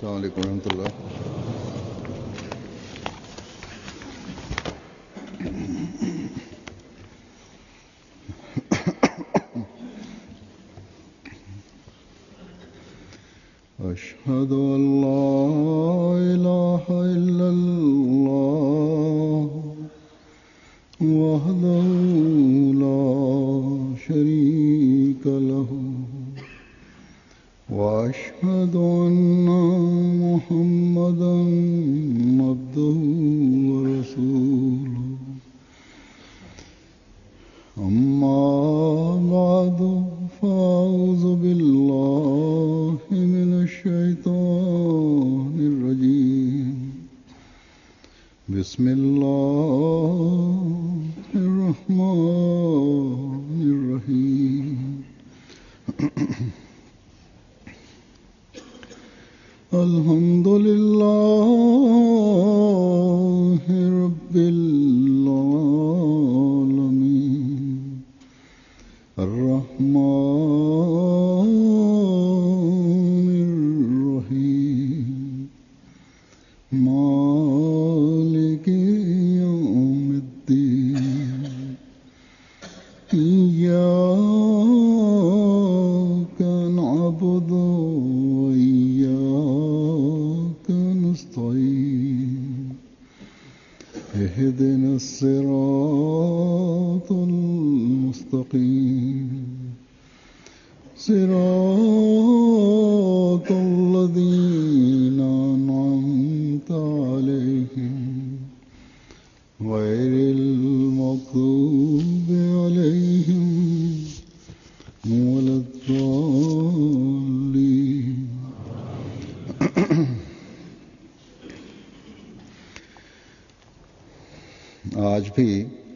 السلام علیکم ورحمۃ اللہ. أشهد أن لا إله إلا الله وحده لا شريك له وأشهد أن محمدا عبده ورسوله. أما بعد فأعوذ بالله من الشيطان الرجيم. بسم الله الرحمن الرحيم. الحمد لله رب العالمين الرحمن الرحيم مالك يوم الدين. إياك نعبد وإياك نستعين. اهدنا الصراط المستقيم صراط الذين أنعمت عليهم غير المغضوب عليهم ولا الضالين. آج بھی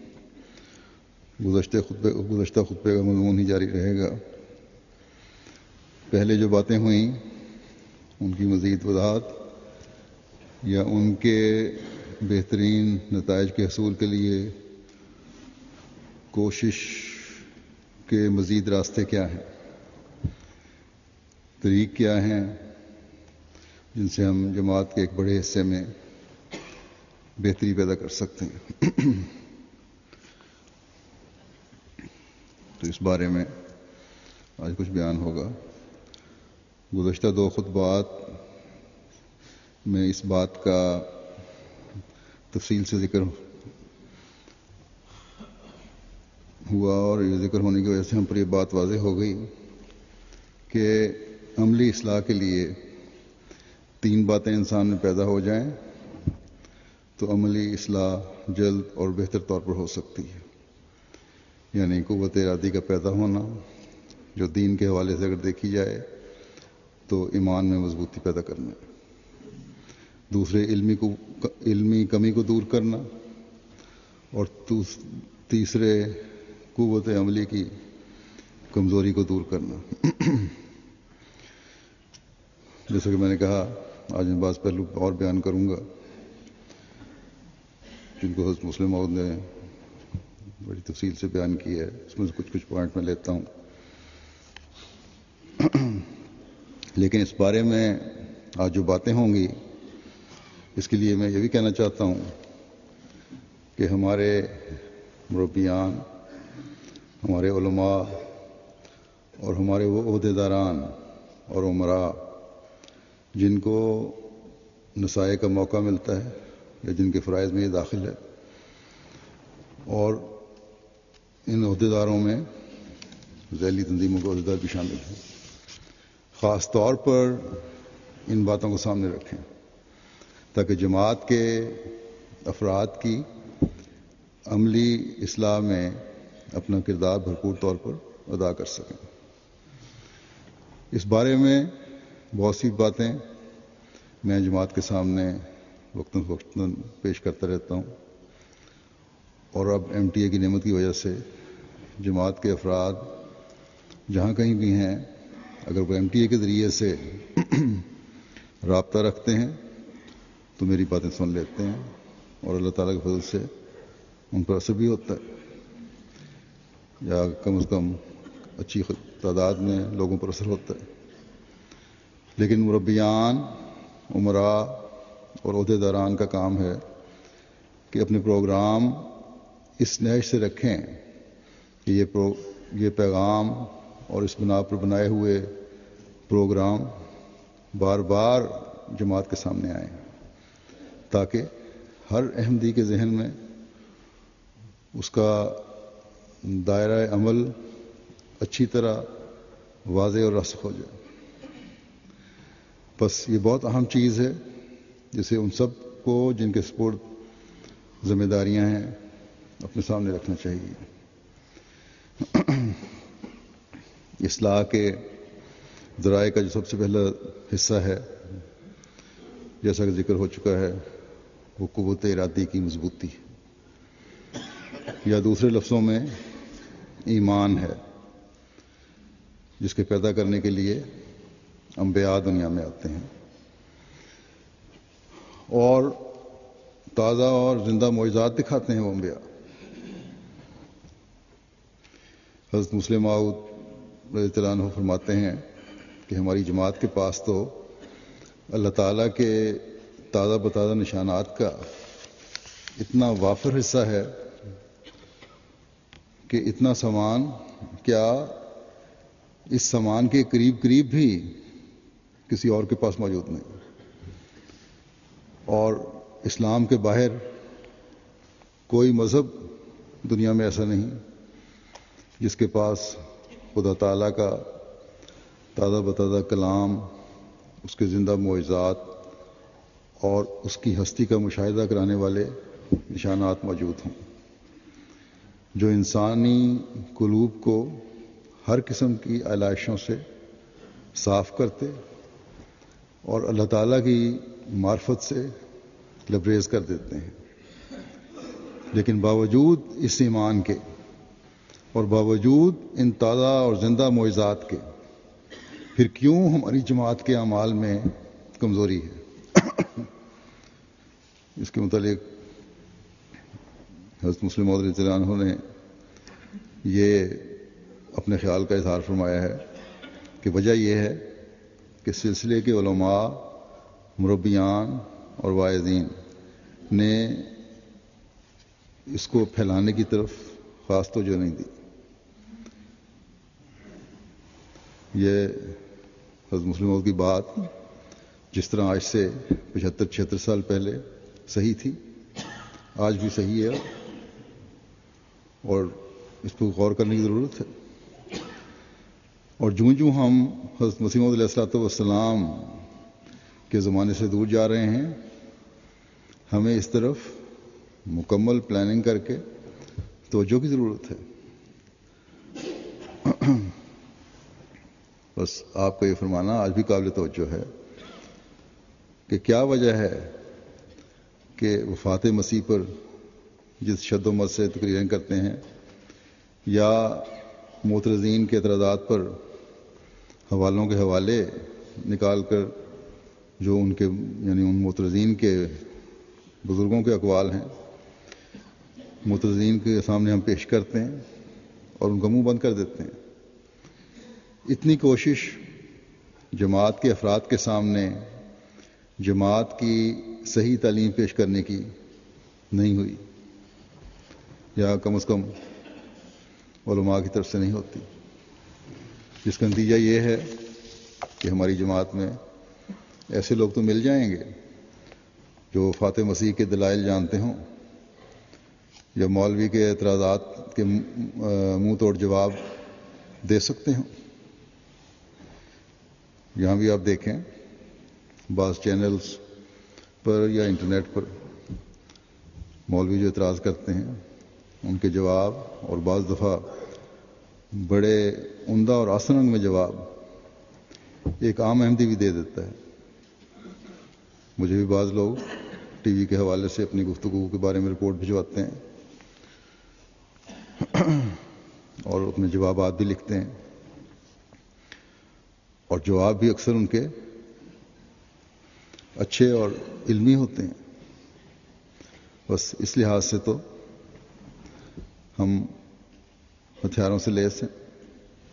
گزشتہ خطبے کا مضمون ہی جاری رہے گا. پہلے جو باتیں ہوئیں ان کی مزید وضاحت یا ان کے بہترین نتائج کے حصول کے لیے کوشش کے مزید راستے کیا ہیں، طریق کیا ہیں جن سے ہم جماعت کے ایک بڑے حصے میں بہتری پیدا کر سکتے ہیں. تو اس بارے میں آج کچھ بیان ہوگا. گزشتہ 2 خطبات میں اس بات کا تفصیل سے ذکر ہوا اور یہ ذکر ہونے کی وجہ سے ہم پر یہ بات واضح ہو گئی کہ عملی اصلاح کے لیے 3 باتیں انسان میں پیدا ہو جائیں تو عملی اصلاح جلد اور بہتر طور پر ہو سکتی ہے. یعنی قوت ارادی کا پیدا ہونا، جو دین کے حوالے سے اگر دیکھی جائے تو ایمان میں مضبوطی پیدا کرنا. دوسرے علمی کمی کو دور کرنا، اور تیسرے قوت عملی کی کمزوری کو دور کرنا. جیسا کہ میں نے کہا آج میں بعض پہلو اور بیان کروں گا جن کو حضرت مسلم موعود نے بڑی تفصیل سے بیان کی ہے. اس میں سے کچھ پوائنٹ میں لیتا ہوں. لیکن اس بارے میں آج جو باتیں ہوں گی اس کے لیے میں یہ بھی کہنا چاہتا ہوں کہ ہمارے مربیان، ہمارے علماء اور ہمارے وہ عہدیداران اور امراء جن کو نصائح کا موقع ملتا ہے یا جن کے فرائض میں یہ داخل ہے، اور ان عہدیداروں میں ذیلی تنظیموں کے عہدیدار بھی شامل ہیں، خاص طور پر ان باتوں کو سامنے رکھیں تاکہ جماعت کے افراد کی عملی اصلاح میں اپنا کردار بھرپور طور پر ادا کر سکیں. اس بارے میں بہت سی باتیں میں جماعت کے سامنے وقتاً فوقتاً پیش کرتا رہتا ہوں، اور اب MTA کی نعمت کی وجہ سے جماعت کے افراد جہاں کہیں بھی ہیں اگر وہ MTA کے ذریعے سے رابطہ رکھتے ہیں تو میری باتیں سن لیتے ہیں، اور اللہ تعالیٰ کے فضل سے ان پر اثر بھی ہوتا ہے، یا کم از کم اچھی تعداد میں لوگوں پر اثر ہوتا ہے. لیکن مربیان عمراء اور عہدیداران کا کام ہے کہ اپنے پروگرام اس نہج سے رکھیں کہ یہ پیغام اور اس بنا پر بنائے ہوئے پروگرام بار بار جماعت کے سامنے آئیں، تاکہ ہر احمدی کے ذہن میں اس کا دائرہ عمل اچھی طرح واضح اور راسخ ہو جائے۔ بس یہ بہت اہم چیز ہے جسے ان سب کو جن کے سپرد ذمہ داریاں ہیں اپنے سامنے رکھنا چاہیے۔ اصلاح کے ذرائع کا جو سب سے پہلا حصہ ہے، جیسا کہ ذکر ہو چکا ہے، وہ قوت ارادی کی مضبوطی، یا دوسرے لفظوں میں ایمان ہے، جس کے پیدا کرنے کے لیے انبیاء دنیا میں آتے ہیں اور تازہ اور زندہ معجزات دکھاتے ہیں وہ انبیاء۔ حضرت مسلم موعود رضی اللہ عنہ فرماتے ہیں کہ ہماری جماعت کے پاس تو اللہ تعالیٰ کے تازہ بتازہ نشانات کا اتنا وافر حصہ ہے کہ اتنا سامان کیا اس سامان کے قریب قریب بھی کسی اور کے پاس موجود نہیں، اور اسلام کے باہر کوئی مذہب دنیا میں ایسا نہیں جس کے پاس خدا تعالیٰ کا تازہ بتازہ کلام، اس کے زندہ معجزات اور اس کی ہستی کا مشاہدہ کرانے والے نشانات موجود ہوں، جو انسانی قلوب کو ہر قسم کی علائشوں سے صاف کرتے اور اللہ تعالیٰ کی معرفت سے لبریز کر دیتے ہیں۔ لیکن باوجود اس ایمان کے اور باوجود ان تازہ اور زندہ معجزات کے، پھر کیوں ہماری جماعت کے اعمال میں کمزوری ہے؟ اس کے متعلق حضرت مسلم موعود رضی اللہ عنہ نے یہ اپنے خیال کا اظہار فرمایا ہے کہ وجہ یہ ہے کہ سلسلے کے علماء، مربیان اور واعظین نے اس کو پھیلانے کی طرف خاص توجہ نہیں دی۔ یہ حضرت مسلم موعود کی بات جس طرح آج سے 75-76 سال پہلے صحیح تھی، آج بھی صحیح ہے اور اس پر غور کرنے کی ضرورت ہے۔ اور جوں ہم حضرت مسیح موعود علیہ الصلوۃ والسلام کے زمانے سے دور جا رہے ہیں، ہمیں اس طرف مکمل پلاننگ کر کے توجہ کی ضرورت ہے۔ بس آپ کا یہ فرمانا آج بھی قابل توجہ ہے کہ کیا وجہ ہے کہ وفات مسیح پر جس شد و مت سے تقریریں کرتے ہیں یا معترضین کے اعتراضات پر حوالوں کے حوالے نکال کر جو ان کے یعنی ان معترضین کے بزرگوں کے اقوال ہیں معترضین کے سامنے ہم پیش کرتے ہیں اور ان کا منہ بند کر دیتے ہیں، اتنی کوشش جماعت کے افراد کے سامنے جماعت کی صحیح تعلیم پیش کرنے کی نہیں ہوئی، یا کم از کم علماء کی طرف سے نہیں ہوتی، جس کا نتیجہ یہ ہے کہ ہماری جماعت میں ایسے لوگ تو مل جائیں گے جو وفات مسیح کے دلائل جانتے ہوں یا مولوی کے اعتراضات کے منہ توڑ جواب دے سکتے ہوں۔ یہاں بھی آپ دیکھیں بعض چینلز پر یا انٹرنیٹ پر مولوی جو اعتراض کرتے ہیں ان کے جواب، اور بعض دفعہ بڑے عمدہ اور آسن رنگ میں جواب ایک عام احمدی بھی دے دیتا ہے۔ مجھے بھی بعض لوگ ٹی وی کے حوالے سے اپنی گفتگو کے بارے میں رپورٹ بھجواتے ہیں اور اپنے جوابات بھی لکھتے ہیں، اور جواب بھی اکثر ان کے اچھے اور علمی ہوتے ہیں۔ بس اس لحاظ سے تو ہم ہتھیاروں سے لیس ہیں،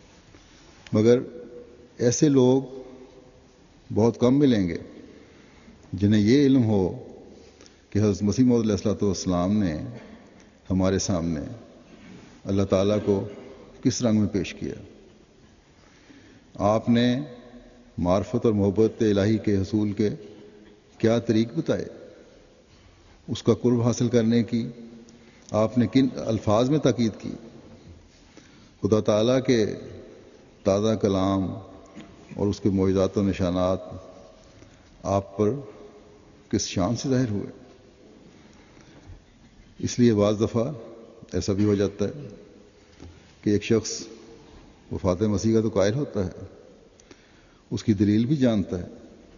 مگر ایسے لوگ بہت کم ملیں گے جنہیں یہ علم ہو کہ حضرت مسیح موعود علیہ الصلوۃ والسلام نے ہمارے سامنے اللہ تعالیٰ کو کس رنگ میں پیش کیا، آپ نے معرفت اور محبت الہی کے حصول کے کیا طریق بتائے، اس کا قرب حاصل کرنے کی آپ نے کن الفاظ میں تاکید کی، خدا تعالیٰ کے تازہ کلام اور اس کے معجزات و نشانات آپ پر کس شان سے ظاہر ہوئے۔ اس لیے بعض دفعہ ایسا بھی ہو جاتا ہے کہ ایک شخص وفات مسیح کا تو قائل ہوتا ہے، اس کی دلیل بھی جانتا ہے،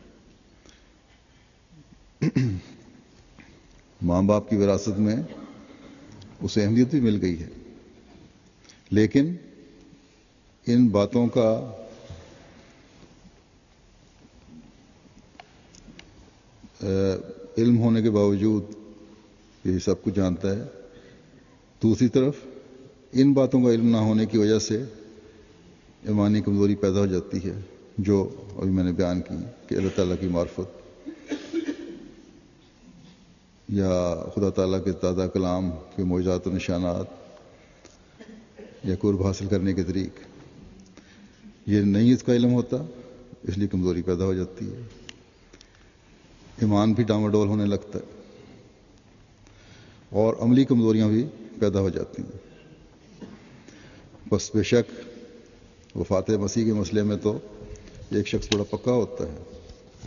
ماں باپ کی وراثت میں اسے اہمیت بھی مل گئی ہے، لیکن ان باتوں کا علم ہونے کے باوجود یہ سب کچھ جانتا ہے، دوسری طرف ان باتوں کا علم نہ ہونے کی وجہ سے ایمانی کمزوری پیدا ہو جاتی ہے، جو ابھی میں نے بیان کی کہ اللہ تعالیٰ کی معرفت یا خدا تعالیٰ کے تازہ کلام کے معجزات و نشانات یا قرب حاصل کرنے کے طریق یہ نہیں اس کا علم ہوتا، اس لیے کمزوری پیدا ہو جاتی ہے، ایمان بھی ڈاواڈول ہونے لگتا ہے اور عملی کمزوریاں بھی پیدا ہو جاتی ہیں۔ بس بے شک وفات مسیح کے مسئلے میں تو ایک شخص بڑا پکا ہوتا ہے،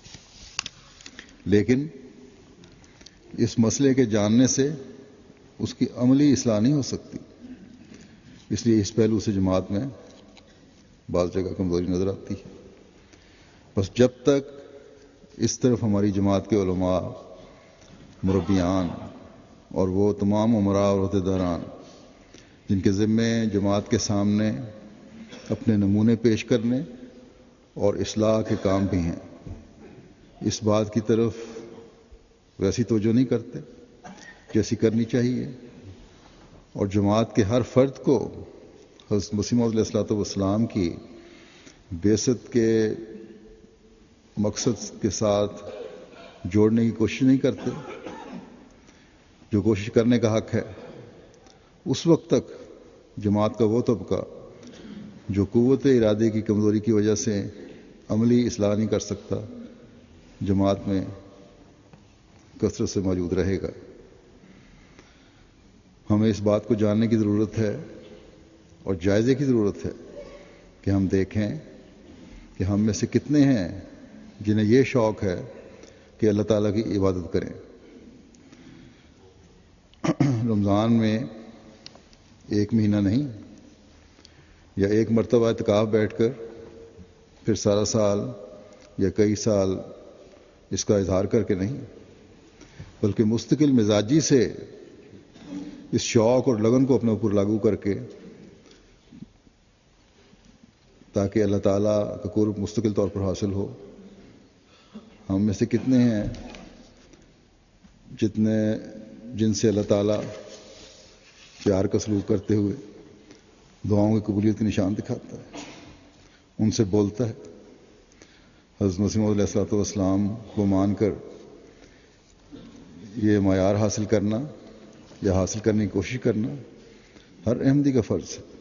لیکن اس مسئلے کے جاننے سے اس کی عملی اصلاح نہیں ہو سکتی، اس لیے اس پہلو سے جماعت میں بعض جگہ کمزوری نظر آتی ہے۔ بس جب تک اس طرف ہماری جماعت کے علماء، مربیان اور وہ تمام امراء اور عہدیداران جن کے ذمے جماعت کے سامنے اپنے نمونے پیش کرنے اور اصلاح کے کام بھی ہیں، اس بات کی طرف ویسی توجہ نہیں کرتے جیسی کرنی چاہیے، اور جماعت کے ہر فرد کو حضرت مسیح موعود علیہ الصلوۃ والسلام کی بعثت کے مقصد کے ساتھ جوڑنے کی کوشش نہیں کرتے، جو کوشش کرنے کا حق ہے، اس وقت تک جماعت کا وہ طبقہ جو قوت ارادے کی کمزوری کی وجہ سے عملی اصلاح نہیں کر سکتا، جماعت میں کثرت سے موجود رہے گا۔ ہمیں اس بات کو جاننے کی ضرورت ہے اور جائزے کی ضرورت ہے کہ ہم دیکھیں کہ ہم میں سے کتنے ہیں جنہیں یہ شوق ہے کہ اللہ تعالیٰ کی عبادت کریں۔ رمضان میں ایک مہینہ نہیں یا ایک مرتبہ اعتکاف بیٹھ کر پھر سارا سال یا کئی سال اس کا اظہار کر کے نہیں، بلکہ مستقل مزاجی سے اس شوق اور لگن کو اپنے اوپر لاگو کر کے، تاکہ اللہ تعالیٰ کا قرب مستقل طور پر حاصل ہو۔ ہم میں سے کتنے ہیں جن سے اللہ تعالیٰ پیار کا سلوک کرتے ہوئے دعاؤں کی قبولیت کے نشان دکھاتا ہے، ان سے بولتا ہے۔ حضرت مسیح موعود علیہ الصلوۃ والسلام کو مان کر یہ معیار حاصل کرنا یا حاصل کرنے کی کوشش کرنا ہر احمدی کا فرض ہے۔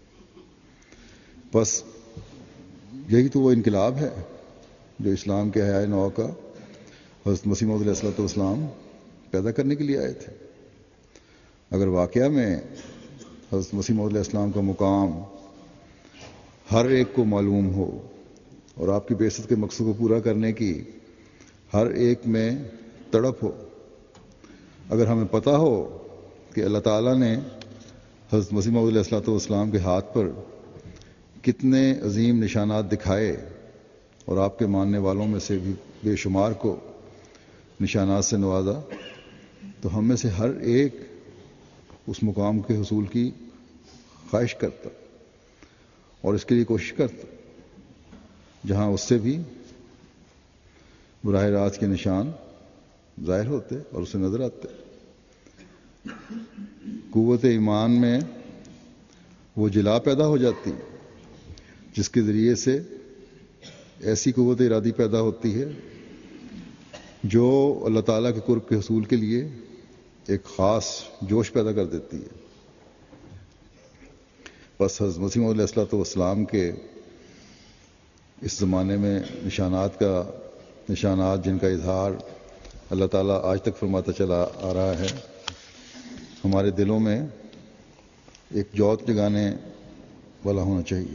بس یہی تو وہ انقلاب ہے جو اسلام کے احیاء نو کا حضرت مسیح موعود علیہ الصلوۃ والسلام پیدا کرنے کے لیے آئے تھے۔ اگر واقعہ میں حضرت مسیح موعود علیہ السلام کا مقام ہر ایک کو معلوم ہو اور آپ کی بعثت کے مقصد کو پورا کرنے کی ہر ایک میں تڑپ ہو، اگر ہمیں پتہ ہو کہ اللہ تعالیٰ نے حضرت مسیح موعود علیہ الصلوۃ والسلام کے ہاتھ پر کتنے عظیم نشانات دکھائے اور آپ کے ماننے والوں میں سے بھی بے شمار کو نشانات سے نوازا، تو ہم میں سے ہر ایک اس مقام کے حصول کی خواہش کرتا اور اس کے لیے کوشش کرتا جہاں اس سے بھی براہ راست کے نشان ظاہر ہوتے اور اسے نظر آتے۔ قوت ایمان میں وہ جلا پیدا ہو جاتی جس کے ذریعے سے ایسی قوت ارادی پیدا ہوتی ہے جو اللہ تعالیٰ کے قرب کے حصول کے لیے ایک خاص جوش پیدا کر دیتی ہے۔ بس حضرت مسیح موعود علیہ السلام کے اس زمانے میں نشانات جن کا اظہار اللہ تعالیٰ آج تک فرماتا چلا آ رہا ہے، ہمارے دلوں میں ایک جوت جگانے والا ہونا چاہیے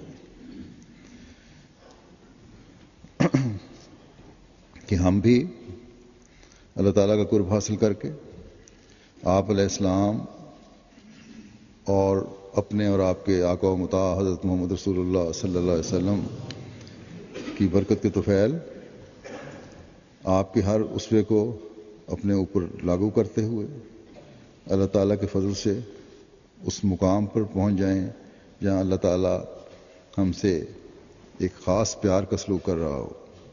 کہ ہم بھی اللہ تعالیٰ کا قرب حاصل کر کے آپ علیہ السلام اور اپنے اور آپ کے آقا و مطاع حضرت محمد رسول اللہ صلی اللہ علیہ وسلم کی برکت کے طفیل آپ کے ہر اسوے کو اپنے اوپر لاگو کرتے ہوئے اللہ تعالیٰ کے فضل سے اس مقام پر پہنچ جائیں جہاں اللہ تعالیٰ ہم سے ایک خاص پیار کا سلوک کر رہا ہو۔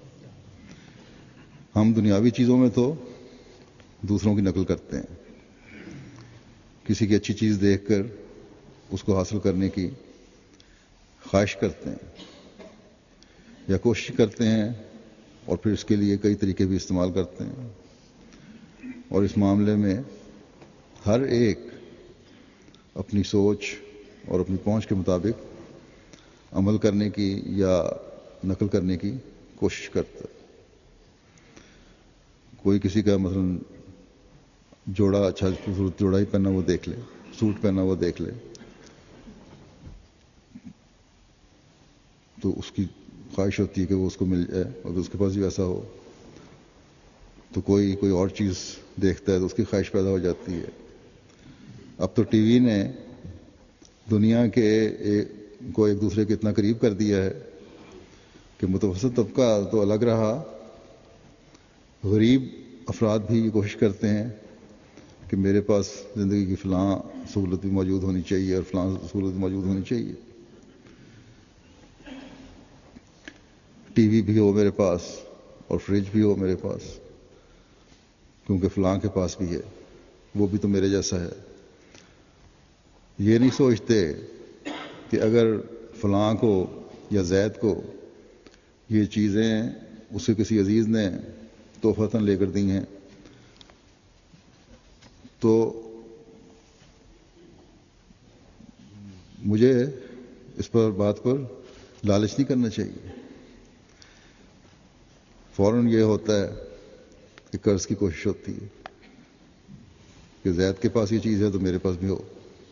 ہم دنیاوی چیزوں میں تو دوسروں کی نقل کرتے ہیں، کسی کی اچھی چیز دیکھ کر اس کو حاصل کرنے کی خواہش کرتے ہیں یا کوشش کرتے ہیں، اور پھر اس کے لیے کئی طریقے بھی استعمال کرتے ہیں، اور اس معاملے میں ہر ایک اپنی سوچ اور اپنی پہنچ کے مطابق عمل کرنے کی یا نقل کرنے کی کوشش کرتا ہے۔ کوئی کسی کا مثلا جوڑا اچھا خوبصورت جوڑا ہی پہنا وہ دیکھ لے، سوٹ پہنا وہ دیکھ لے، تو اس کی خواہش ہوتی ہے کہ وہ اس کو مل جائے اور اس کے پاس بھی ایسا ہو۔ تو کوئی اور چیز دیکھتا ہے تو اس کی خواہش پیدا ہو جاتی ہے۔ اب تو ٹی وی نے دنیا کے کو ایک دوسرے کے اتنا قریب کر دیا ہے کہ متوسط طبقہ تو الگ رہا، غریب افراد بھی یہ کوشش کرتے ہیں کہ میرے پاس زندگی کی فلاں سہولت بھی موجود ہونی چاہیے اور فلاں سہولت بھی موجود ہونی چاہیے، ٹی وی بھی ہو میرے پاس اور فریج بھی ہو میرے پاس، کیونکہ فلاں کے پاس بھی ہے، وہ بھی تو میرے جیسا ہے۔ یہ نہیں سوچتے کہ اگر فلاں کو یا زید کو یہ چیزیں اسے کسی عزیز نے تحفتاً لے کر دی ہیں تو مجھے اس بات پر لالچ نہیں کرنا چاہیے۔ فوراً یہ ہوتا ہے کہ قرض کی کوشش ہوتی ہے کہ زید کے پاس یہ چیز ہے تو میرے پاس بھی ہو،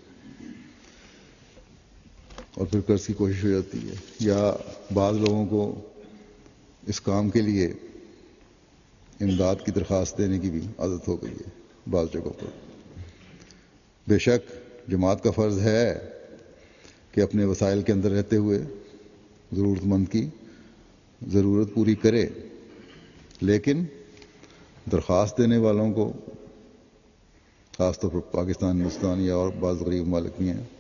اور پھر قرض کی کوشش ہو جاتی ہے۔ یا بعض لوگوں کو اس کام کے لیے امداد کی درخواست دینے کی بھی عادت ہو گئی ہے بعض جگہوں پر۔ بے شک جماعت کا فرض ہے کہ اپنے وسائل کے اندر رہتے ہوئے ضرورت مند کی ضرورت پوری کرے، لیکن درخواست دینے والوں کو، خاص طور پر پاکستان، ہندوستان یا اور بعض غریب ممالک بھی ہیں،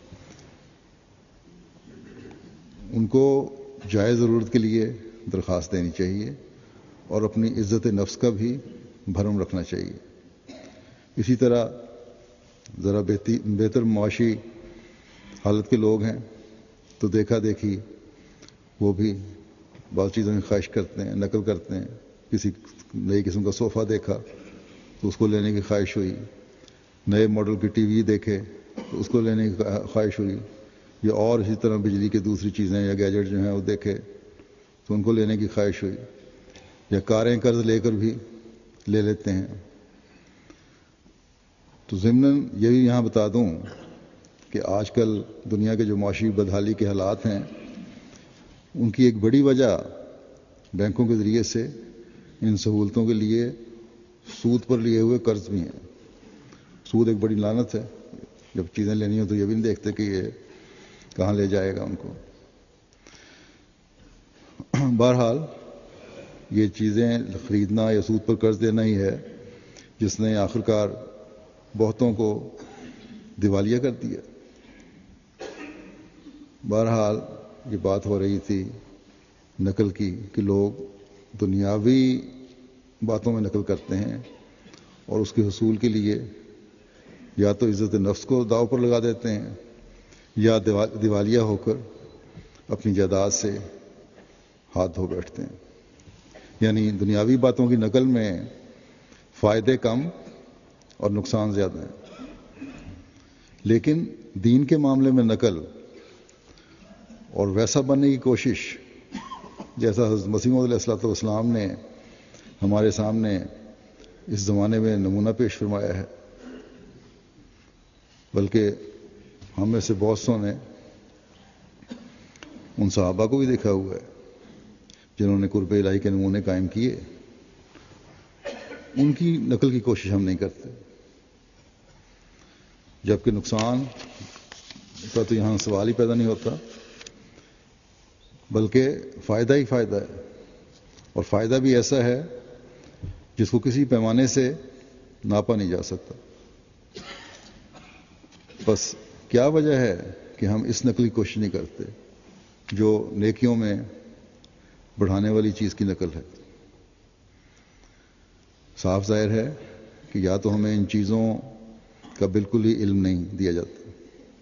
ان کو جائز ضرورت کے لیے درخواست دینی چاہیے اور اپنی عزت نفس کا بھی بھرم رکھنا چاہیے۔ اسی طرح ذرا بہتر معاشی حالت کے لوگ ہیں تو دیکھا دیکھی وہ بھی بعض چیزوں کی خواہش کرتے ہیں، نقل کرتے ہیں۔ کسی نئی قسم کا صوفہ دیکھا تو اس کو لینے کی خواہش ہوئی، نئے ماڈل کی ٹی وی دیکھے تو اس کو لینے کی خواہش ہوئی، یا اور اسی طرح بجلی کی دوسری چیزیں یا گیجٹ جو ہیں وہ دیکھے تو ان کو لینے کی خواہش ہوئی، یا کاریں قرض لے کر بھی لے لیتے ہیں۔ تو ضمناً یہ بھی یہاں بتا دوں کہ آج کل دنیا کے جو معاشی بدحالی کے حالات ہیں ان کی ایک بڑی وجہ بینکوں کے ذریعے سے ان سہولتوں کے لیے سود پر لیے ہوئے قرض بھی ہیں۔ سود ایک بڑی لعنت ہے، جب چیزیں لینی ہو تو یہ بھی نہیں دیکھتے کہ یہ کہاں لے جائے گا ان کو۔ بہرحال یہ چیزیں خریدنا یا سود پر قرض دینا ہی ہے جس نے آخرکار بہتوں کو دیوالیہ کر دیا۔ بہرحال یہ بات ہو رہی تھی نقل کی کہ لوگ دنیاوی باتوں میں نقل کرتے ہیں اور اس کے حصول کے لیے یا تو عزت نفس کو داؤ پر لگا دیتے ہیں یا دیوالیہ ہو کر اپنی جائیداد سے ہاتھ دھو بیٹھتے ہیں۔ یعنی دنیاوی باتوں کی نقل میں فائدے کم اور نقصان زیادہ ہیں، لیکن دین کے معاملے میں نقل اور ویسا بننے کی کوشش جیسا حضرت مسیح موعود علیہ السلام نے ہمارے سامنے اس زمانے میں نمونہ پیش فرمایا ہے، بلکہ ہم میں سے بہت سو نے ان صحابہ کو بھی دیکھا ہوا ہے جنہوں نے قرب الہی کے نمونے قائم کیے، ان کی نقل کی کوشش ہم نہیں کرتے، جبکہ نقصان کا تو یہاں سوال ہی پیدا نہیں ہوتا، بلکہ فائدہ ہی فائدہ ہے، اور فائدہ بھی ایسا ہے جس کو کسی پیمانے سے ناپا نہیں جا سکتا۔ بس کیا وجہ ہے کہ ہم اس نقل کی کوشش نہیں کرتے جو نیکیوں میں بڑھانے والی چیز کی نقل ہے؟ صاف ظاہر ہے کہ یا تو ہمیں ان چیزوں کا بالکل ہی علم نہیں دیا جاتا،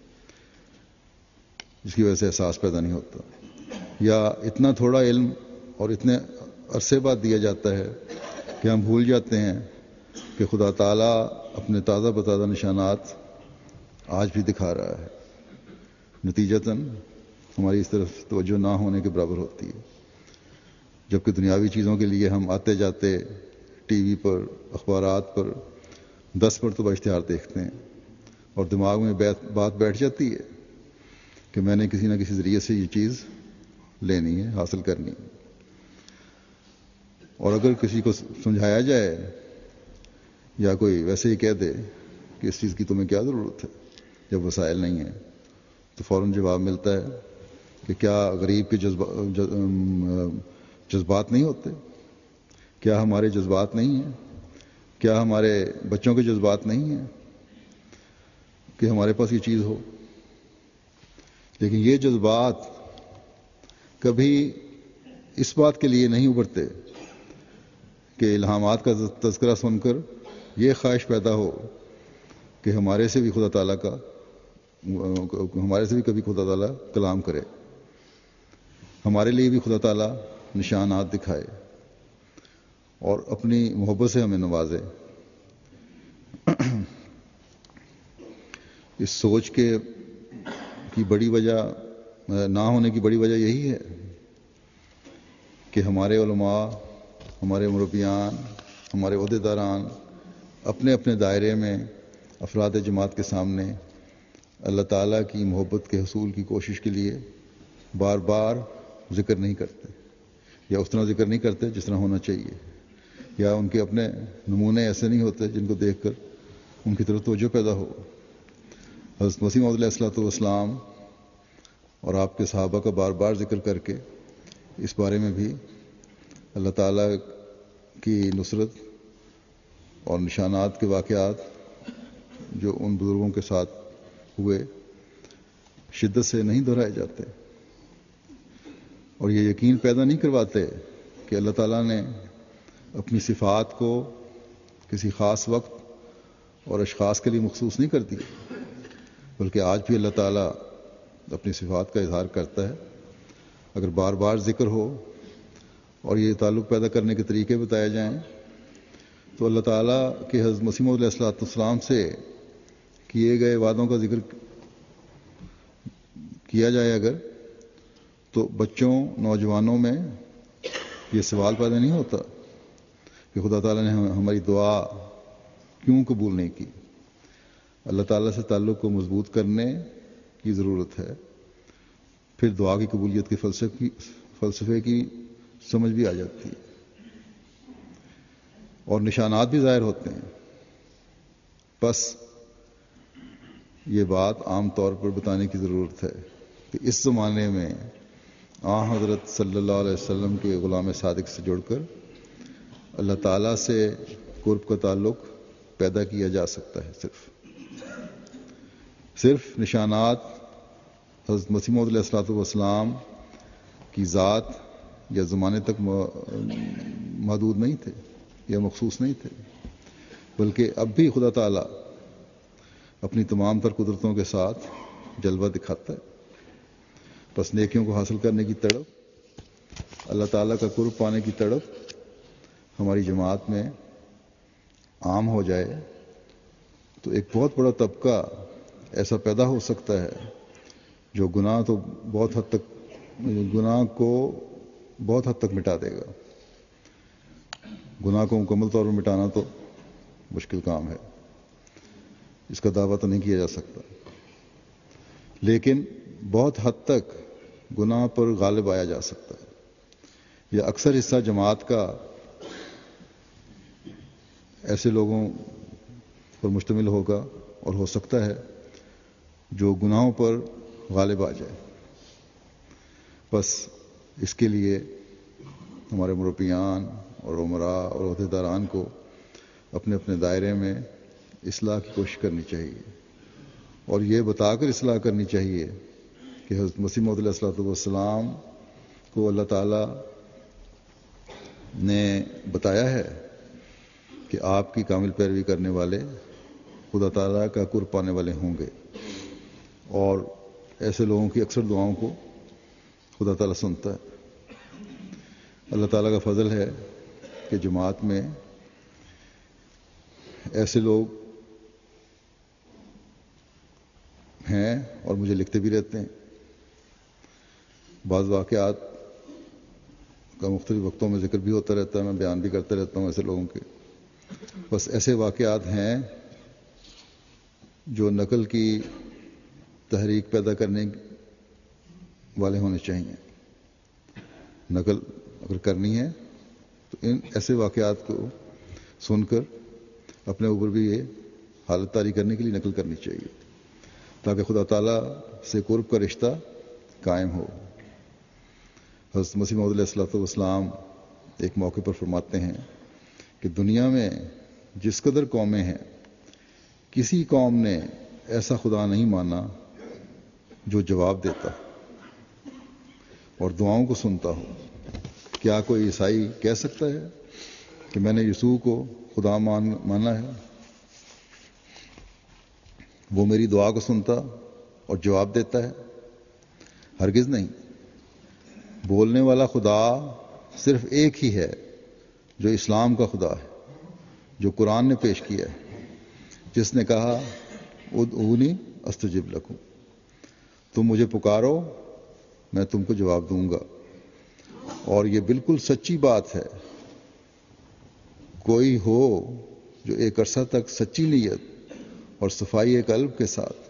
جس کی وجہ سے احساس پیدا نہیں ہوتا، یا اتنا تھوڑا علم اور اتنے عرصے بعد دیا جاتا ہے کہ ہم بھول جاتے ہیں کہ خدا تعالیٰ اپنے تازہ بتازہ نشانات آج بھی دکھا رہا ہے، نتیجتاً ہماری اس طرف توجہ نہ ہونے کے برابر ہوتی ہے، جبکہ دنیاوی چیزوں کے لیے ہم آتے جاتے ٹی وی پر، اخبارات پر 10 مرتبہ اشتہار دیکھتے ہیں اور دماغ میں بات بیٹھ جاتی ہے کہ میں نے کسی نہ کسی ذریعے سے یہ چیز لینی ہے، حاصل کرنی ہے، اور اگر کسی کو سمجھایا جائے یا کوئی ویسے ہی کہہ دے کہ اس چیز کی تمہیں کیا ضرورت ہے جب وسائل نہیں ہیں، تو فوراً جواب ملتا ہے کہ کیا غریب کے جذبات نہیں ہوتے؟ کیا ہمارے جذبات نہیں ہیں؟ کیا ہمارے بچوں کے جذبات نہیں ہیں کہ ہمارے پاس یہ چیز ہو؟ لیکن یہ جذبات کبھی اس بات کے لیے نہیں ابھرتے کہ الہامات کا تذکرہ سن کر یہ خواہش پیدا ہو کہ ہمارے سے بھی کبھی خدا تعالیٰ کلام کرے، ہمارے لیے بھی خدا تعالیٰ نشانات دکھائے اور اپنی محبت سے ہمیں نوازے۔ اس سوچ کی بڑی وجہ نہ ہونے کی بڑی وجہ یہی ہے کہ ہمارے علماء، ہمارے مربیان، ہمارے عہدیداران اپنے اپنے دائرے میں افراد جماعت کے سامنے اللہ تعالیٰ کی محبت کے حصول کی کوشش کے لیے بار بار ذکر نہیں کرتے، یا اس طرح ذکر نہیں کرتے جس طرح ہونا چاہیے، یا ان کے اپنے نمونے ایسے نہیں ہوتے جن کو دیکھ کر ان کی طرف توجہ پیدا ہو۔ حضرت مسیح موعود علیہ السلام اور آپ کے صحابہ کا بار بار ذکر کر کے اس بارے میں بھی اللہ تعالیٰ کی نصرت اور نشانات کے واقعات جو ان بزرگوں کے ساتھ ہوئے شدت سے نہیں دہرائے جاتے، اور یہ یقین پیدا نہیں کرواتے کہ اللہ تعالیٰ نے اپنی صفات کو کسی خاص وقت اور اشخاص کے لیے مخصوص نہیں کر دی، بلکہ آج بھی اللہ تعالیٰ اپنی صفات کا اظہار کرتا ہے۔ اگر بار بار ذکر ہو اور یہ تعلق پیدا کرنے کے طریقے بتائے جائیں تو اللہ تعالیٰ کے حضرت مسیح موعود علیہ السلام سے کیے گئے وعدوں کا ذکر کیا جائے اگر، تو بچوں، نوجوانوں میں یہ سوال پیدا نہیں ہوتا کہ خدا تعالیٰ نے ہماری دعا کیوں قبول نہیں کی۔ اللہ تعالیٰ سے تعلق کو مضبوط کرنے کی ضرورت ہے، پھر دعا کی قبولیت کے فلسفے کی سمجھ بھی آ جاتی ہے، اور نشانات بھی ظاہر ہوتے ہیں۔ بس یہ بات عام طور پر بتانے کی ضرورت ہے کہ اس زمانے میں حضرت صلی اللہ علیہ وسلم کے غلام صادق سے جڑ کر اللہ تعالیٰ سے قرب کا تعلق پیدا کیا جا سکتا ہے۔ صرف نشانات حضرت مسیح موعود علیہ السلام کی ذات یا زمانے تک محدود نہیں تھے یا مخصوص نہیں تھے، بلکہ اب بھی خدا تعالیٰ اپنی تمام تر قدرتوں کے ساتھ جلوہ دکھاتا ہے۔ بس نیکیوں کو حاصل کرنے کی تڑپ، اللہ تعالیٰ کا قرب پانے کی تڑپ ہماری جماعت میں عام ہو جائے تو ایک بہت بڑا طبقہ ایسا پیدا ہو سکتا ہے جو گناہ کو بہت حد تک مٹا دے گا. گناہ کو مکمل طور پر مٹانا تو مشکل کام ہے، اس کا دعویٰ تو نہیں کیا جا سکتا، لیکن بہت حد تک گناہ پر غالب آیا جا سکتا ہے. یا اکثر حصہ جماعت کا ایسے لوگوں پر مشتمل ہوگا اور ہو سکتا ہے جو گناہوں پر غالب آ جائے. بس اس کے لیے ہمارے مربیان اور عمراء اور عہدیداران کو اپنے اپنے دائرے میں اصلاح کی کوشش کرنی چاہیے، اور یہ بتا کر اصلاح کرنی چاہیے کہ حضرت مسیح موعود علیہ الصلوۃ والسلام کو اللہ تعالیٰ نے بتایا ہے کہ آپ کی کامل پیروی کرنے والے خدا تعالیٰ کا قرب پانے والے ہوں گے، اور ایسے لوگوں کی اکثر دعاؤں کو خدا تعالیٰ سنتا ہے. اللہ تعالیٰ کا فضل ہے کہ جماعت میں ایسے لوگ ہیں اور مجھے لکھتے بھی رہتے ہیں. بعض واقعات کا مختلف وقتوں میں ذکر بھی ہوتا رہتا ہے، میں بیان بھی کرتا رہتا ہوں ایسے لوگوں کے. بس ایسے واقعات ہیں جو نقل کی تحریک پیدا کرنے والے ہونے چاہیے. نقل اگر کرنی ہے تو ان ایسے واقعات کو سن کر اپنے اوپر بھی یہ حالت طاری کرنے کے لیے نقل کرنی چاہیے، تاکہ خدا تعالیٰ سے قرب کا رشتہ قائم ہو. حضرت مسیح موعود علیہ الصلوۃ والسلام ایک موقع پر فرماتے ہیں کہ دنیا میں جس قدر قومیں ہیں، کسی قوم نے ایسا خدا نہیں مانا جو جواب دیتا اور دعاؤں کو سنتا ہو. کیا کوئی عیسائی کہہ سکتا ہے کہ میں نے یسوع کو خدا مانا ہے، وہ میری دعا کو سنتا اور جواب دیتا ہے؟ ہرگز نہیں. بولنے والا خدا صرف ایک ہی ہے، جو اسلام کا خدا ہے، جو قرآن نے پیش کیا ہے، جس نے کہا ادعونی استجب لکم، تم مجھے پکارو میں تم کو جواب دوں گا. اور یہ بالکل سچی بات ہے. کوئی ہو جو ایک عرصہ تک سچی نیت اور صفائی قلب کے ساتھ،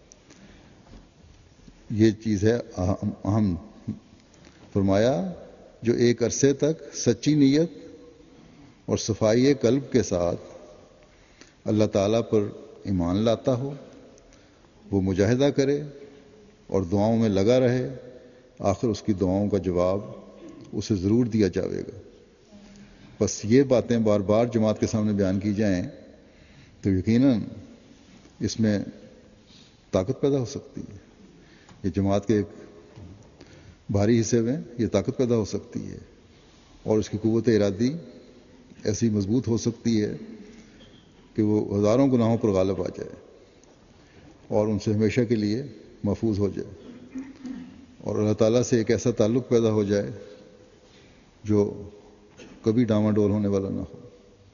یہ چیز ہے اہم، فرمایا جو ایک عرصے تک سچی نیت اور صفائی قلب کے ساتھ اللہ تعالیٰ پر ایمان لاتا ہو، وہ مجاہدہ کرے اور دعاؤں میں لگا رہے، آخر اس کی دعاؤں کا جواب اسے ضرور دیا جاوے گا. بس یہ باتیں بار بار جماعت کے سامنے بیان کی جائیں تو یقیناً اس میں طاقت پیدا ہو سکتی ہے. یہ جماعت کے ایک بھاری حصے میں یہ طاقت پیدا ہو سکتی ہے، اور اس کی قوت ارادی ایسی مضبوط ہو سکتی ہے کہ وہ ہزاروں گناہوں پر غالب آ جائے اور ان سے ہمیشہ کے لیے محفوظ ہو جائے، اور اللہ تعالیٰ سے ایک ایسا تعلق پیدا ہو جائے جو کبھی ڈاما ڈول ہونے والا نہ ہو.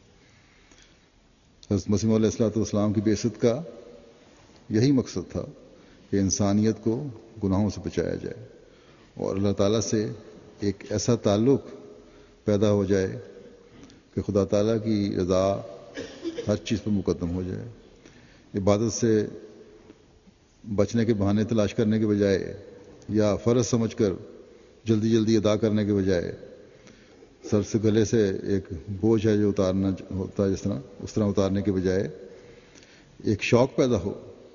حضرت مسیح علیہ الصلوۃ والسلام کی بعثت کا یہی مقصد تھا کہ انسانیت کو گناہوں سے بچایا جائے اور اللہ تعالیٰ سے ایک ایسا تعلق پیدا ہو جائے کہ خدا تعالیٰ کی رضا ہر چیز پر مقدم ہو جائے. عبادت سے بچنے کے بہانے تلاش کرنے کے بجائے یا فرض سمجھ کر جلدی جلدی ادا کرنے کے بجائے سر سے گلے سے ایک بوجھ ہے جو اتارنا ہوتا ہے اس طرح اتارنے کے بجائے ایک شوق پیدا ہو.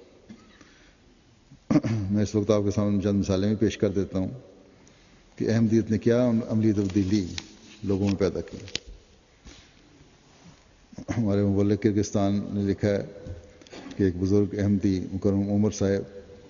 میں اس وقت آپ کے سامنے چند مثالیں بھی پیش کر دیتا ہوں کہ احمدیت نے کیا عملی تبدیلی لوگوں میں پیدا کی. ہمارے مبلغ کرگستان نے لکھا ہے کہ ایک بزرگ احمدی مکرم عمر صاحب،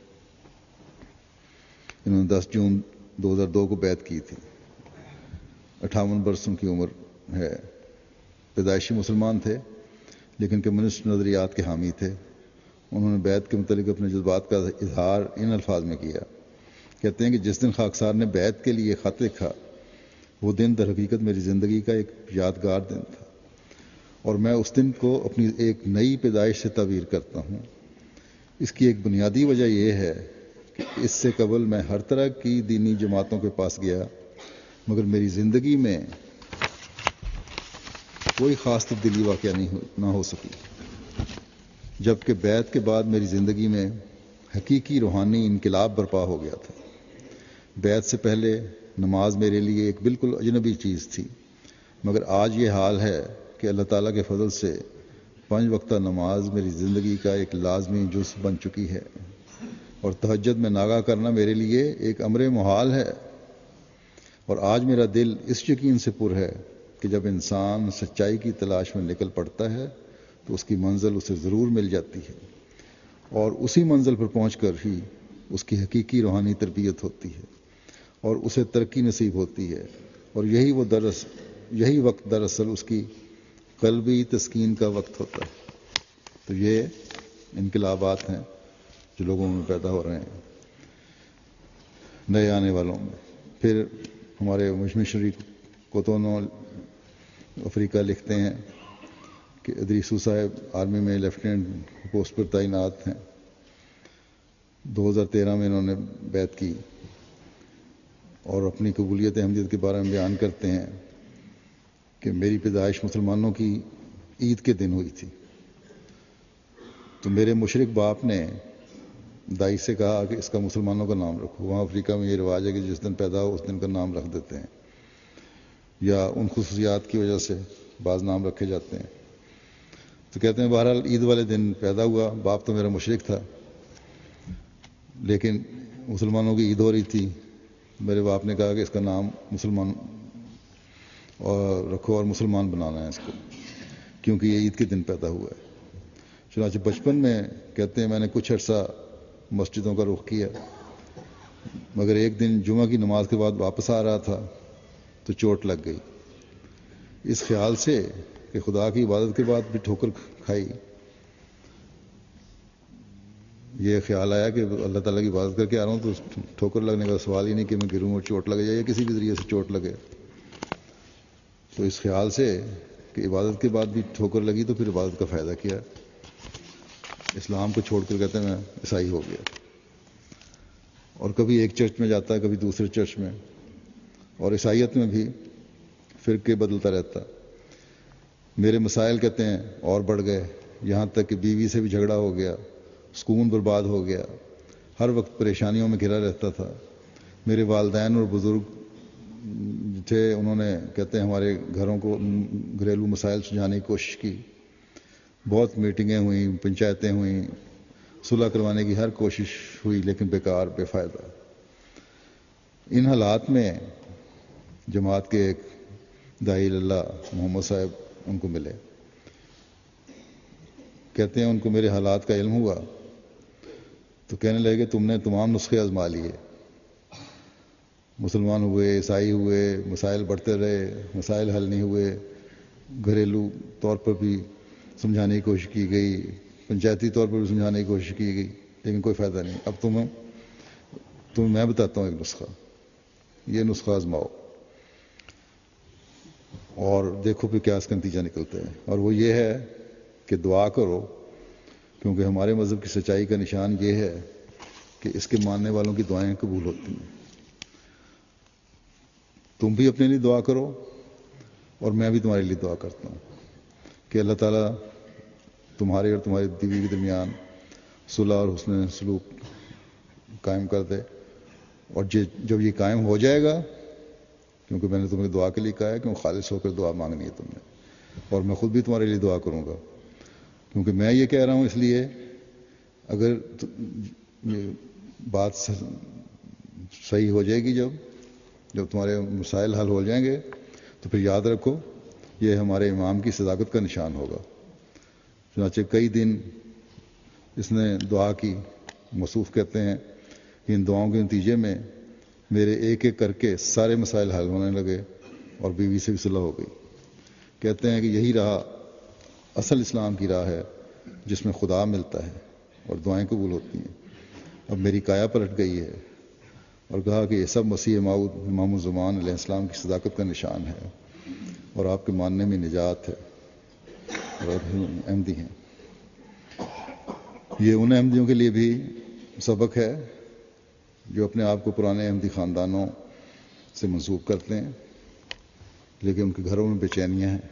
انہوں نے 10 جون 2002 کو بیعت کی تھی. 58 برس ان کی عمر ہے. پیدائشی مسلمان تھے لیکن کمیونسٹ نظریات کے حامی تھے. انہوں نے بیعت کے متعلق اپنے جذبات کا اظہار ان الفاظ میں کیا. کہتے ہیں کہ جس دن خاکسار نے بیعت کے لیے خط لکھا وہ دن در حقیقت میری زندگی کا ایک یادگار دن تھا. اور میں اس دن کو اپنی ایک نئی پیدائش سے تعبیر کرتا ہوں۔ اس کی ایک بنیادی وجہ یہ ہے کہ اس سے قبل میں ہر طرح کی دینی جماعتوں کے پاس گیا، مگر میری زندگی میں کوئی خاص تبدیلی واقع نہ ہو سکی، جبکہ بیعت کے بعد میری زندگی میں حقیقی روحانی انقلاب برپا ہو گیا تھا۔ بیعت سے پہلے نماز میرے لیے ایک بالکل اجنبی چیز تھی، مگر آج یہ حال ہے کہ اللہ تعالیٰ کے فضل سے 5 وقتہ نماز میری زندگی کا ایک لازمی جزو بن چکی ہے، اور تہجد میں ناگاہ کرنا میرے لیے ایک امر محال ہے۔ اور آج میرا دل اس یقین سے پر ہے کہ جب انسان سچائی کی تلاش میں نکل پڑتا ہے تو اس کی منزل اسے ضرور مل جاتی ہے، اور اسی منزل پر پہنچ کر ہی اس کی حقیقی روحانی تربیت ہوتی ہے اور اسے ترقی نصیب ہوتی ہے، اور یہی وقت دراصل اس کی قلبی تسکین کا وقت ہوتا ہے۔ تو یہ انقلابات ہیں جو لوگوں میں پیدا ہو رہے ہیں، نئے آنے والوں میں۔ پھر ہمارے مشنری کوتونو افریقہ لکھتے ہیں کہ ادریسو صاحب آرمی میں لیفٹیننٹ پوسٹ پر تعینات ہیں۔ 2013 میں انہوں نے بیعت کی اور اپنی قبولیت احمدیت کے بارے میں بیان کرتے ہیں کہ میری پیدائش مسلمانوں کی عید کے دن ہوئی تھی، تو میرے مشرک باپ نے دائی سے کہا کہ اس کا مسلمانوں کا نام رکھو۔ وہاں افریقہ میں یہ رواج ہے کہ جس دن پیدا ہو اس دن کا نام رکھ دیتے ہیں، یا ان خصوصیات کی وجہ سے بعض نام رکھے جاتے ہیں۔ تو کہتے ہیں بہرحال عید والے دن پیدا ہوا، باپ تو میرا مشرک تھا، لیکن مسلمانوں کی عید ہو رہی تھی، میرے باپ نے کہا کہ اس کا نام مسلمان اور رکھو اور مسلمان بنانا ہے اس کو، کیونکہ یہ عید کے دن پیدا ہوا ہے۔ چنانچہ بچپن میں کہتے ہیں میں نے کچھ عرصہ مسجدوں کا رخ کیا، مگر ایک دن جمعہ کی نماز کے بعد واپس آ رہا تھا تو چوٹ لگ گئی، اس خیال سے کہ خدا کی عبادت کے بعد بھی ٹھوکر کھائی۔ یہ خیال آیا کہ اللہ تعالیٰ کی عبادت کر کے آ رہا ہوں تو ٹھوکر لگنے کا سوال ہی نہیں کہ میں گروں اور چوٹ لگے جائے یا کسی بھی ذریعے سے چوٹ لگے۔ تو اس خیال سے کہ عبادت کے بعد بھی ٹھوکر لگی تو پھر عبادت کا فائدہ کیا، اسلام کو چھوڑ کر کہتے ہیں میں عیسائی ہو گیا، اور کبھی ایک چرچ میں جاتا ہے کبھی دوسرے چرچ میں، اور عیسائیت میں بھی فرقے بدلتا رہتا۔ میرے مسائل کہتے ہیں اور بڑھ گئے، یہاں تک کہ بیوی سے بھی جھگڑا ہو گیا، سکون برباد ہو گیا، ہر وقت پریشانیوں میں گھرا رہتا تھا۔ میرے والدین اور بزرگ تھے، انہوں نے کہتے ہیں ہمارے گھروں کو گھریلو مسائل سلجھانے کی کوشش کی، بہت میٹنگیں ہوئیں، پنچایتیں ہوئیں، صلح کروانے کی ہر کوشش ہوئی، لیکن بیکار، بے فائدہ۔ ان حالات میں جماعت کے ایک داعی اللہ محمد صاحب ان کو ملے، کہتے ہیں ان کو میرے حالات کا علم ہوا تو کہنے لگے کہ تم نے تمام نسخے آزما لیے، مسلمان ہوئے، عیسائی ہوئے، مسائل بڑھتے رہے، مسائل حل نہیں ہوئے، گھریلو طور پر بھی سمجھانے کی کوشش کی گئی، پنچایتی طور پر بھی سمجھانے کی کوشش کی گئی، لیکن کوئی فائدہ نہیں۔ اب تمہیں میں بتاتا ہوں ایک نسخہ، یہ نسخہ آزماؤ اور دیکھو پھر کیا اس کا نتیجہ نکلتا ہے، اور وہ یہ ہے کہ دعا کرو، کیونکہ ہمارے مذہب کی سچائی کا نشان یہ ہے کہ اس کے ماننے والوں کی دعائیں قبول ہوتی ہیں۔ تم بھی اپنے لیے دعا کرو اور میں بھی تمہارے لیے دعا کرتا ہوں کہ اللہ تعالیٰ تمہارے اور تمہاری بیوی کے درمیان صلح اور حسن سلوک قائم کر دے، اور جب یہ قائم ہو جائے گا، کیونکہ میں نے تمہیں دعا کے لیے کہا ہے کہ خالص ہو کر دعا مانگنی ہے تم نے، اور میں خود بھی تمہارے لیے دعا کروں گا، کیونکہ میں یہ کہہ رہا ہوں اس لیے اگر یہ بات صحیح ہو جائے گی، جب تمہارے مسائل حل ہو جائیں گے تو پھر یاد رکھو یہ ہمارے امام کی صداقت کا نشان ہوگا۔ چنانچہ کئی دن اس نے دعا کی، موصوف کہتے ہیں کہ ان دعاؤں کے نتیجے میں میرے ایک ایک کر کے سارے مسائل حل ہونے لگے اور بیوی سے بھی صلح ہو گئی۔ کہتے ہیں کہ یہی راہ اصل اسلام کی راہ ہے جس میں خدا ملتا ہے اور دعائیں قبول ہوتی ہیں۔ اب میری کایا پلٹ گئی ہے، اور کہا کہ یہ سب مسیح موعود امام الزمان علیہ السلام کی صداقت کا نشان ہے اور آپ کے ماننے میں نجات ہے۔ اور احمدی ہیں. یہ ان احمدیوں کے لیے بھی سبق ہے جو اپنے آپ کو پرانے احمدی خاندانوں سے منسوب کرتے ہیں، لیکن ان کے گھروں میں بے چینیاں ہیں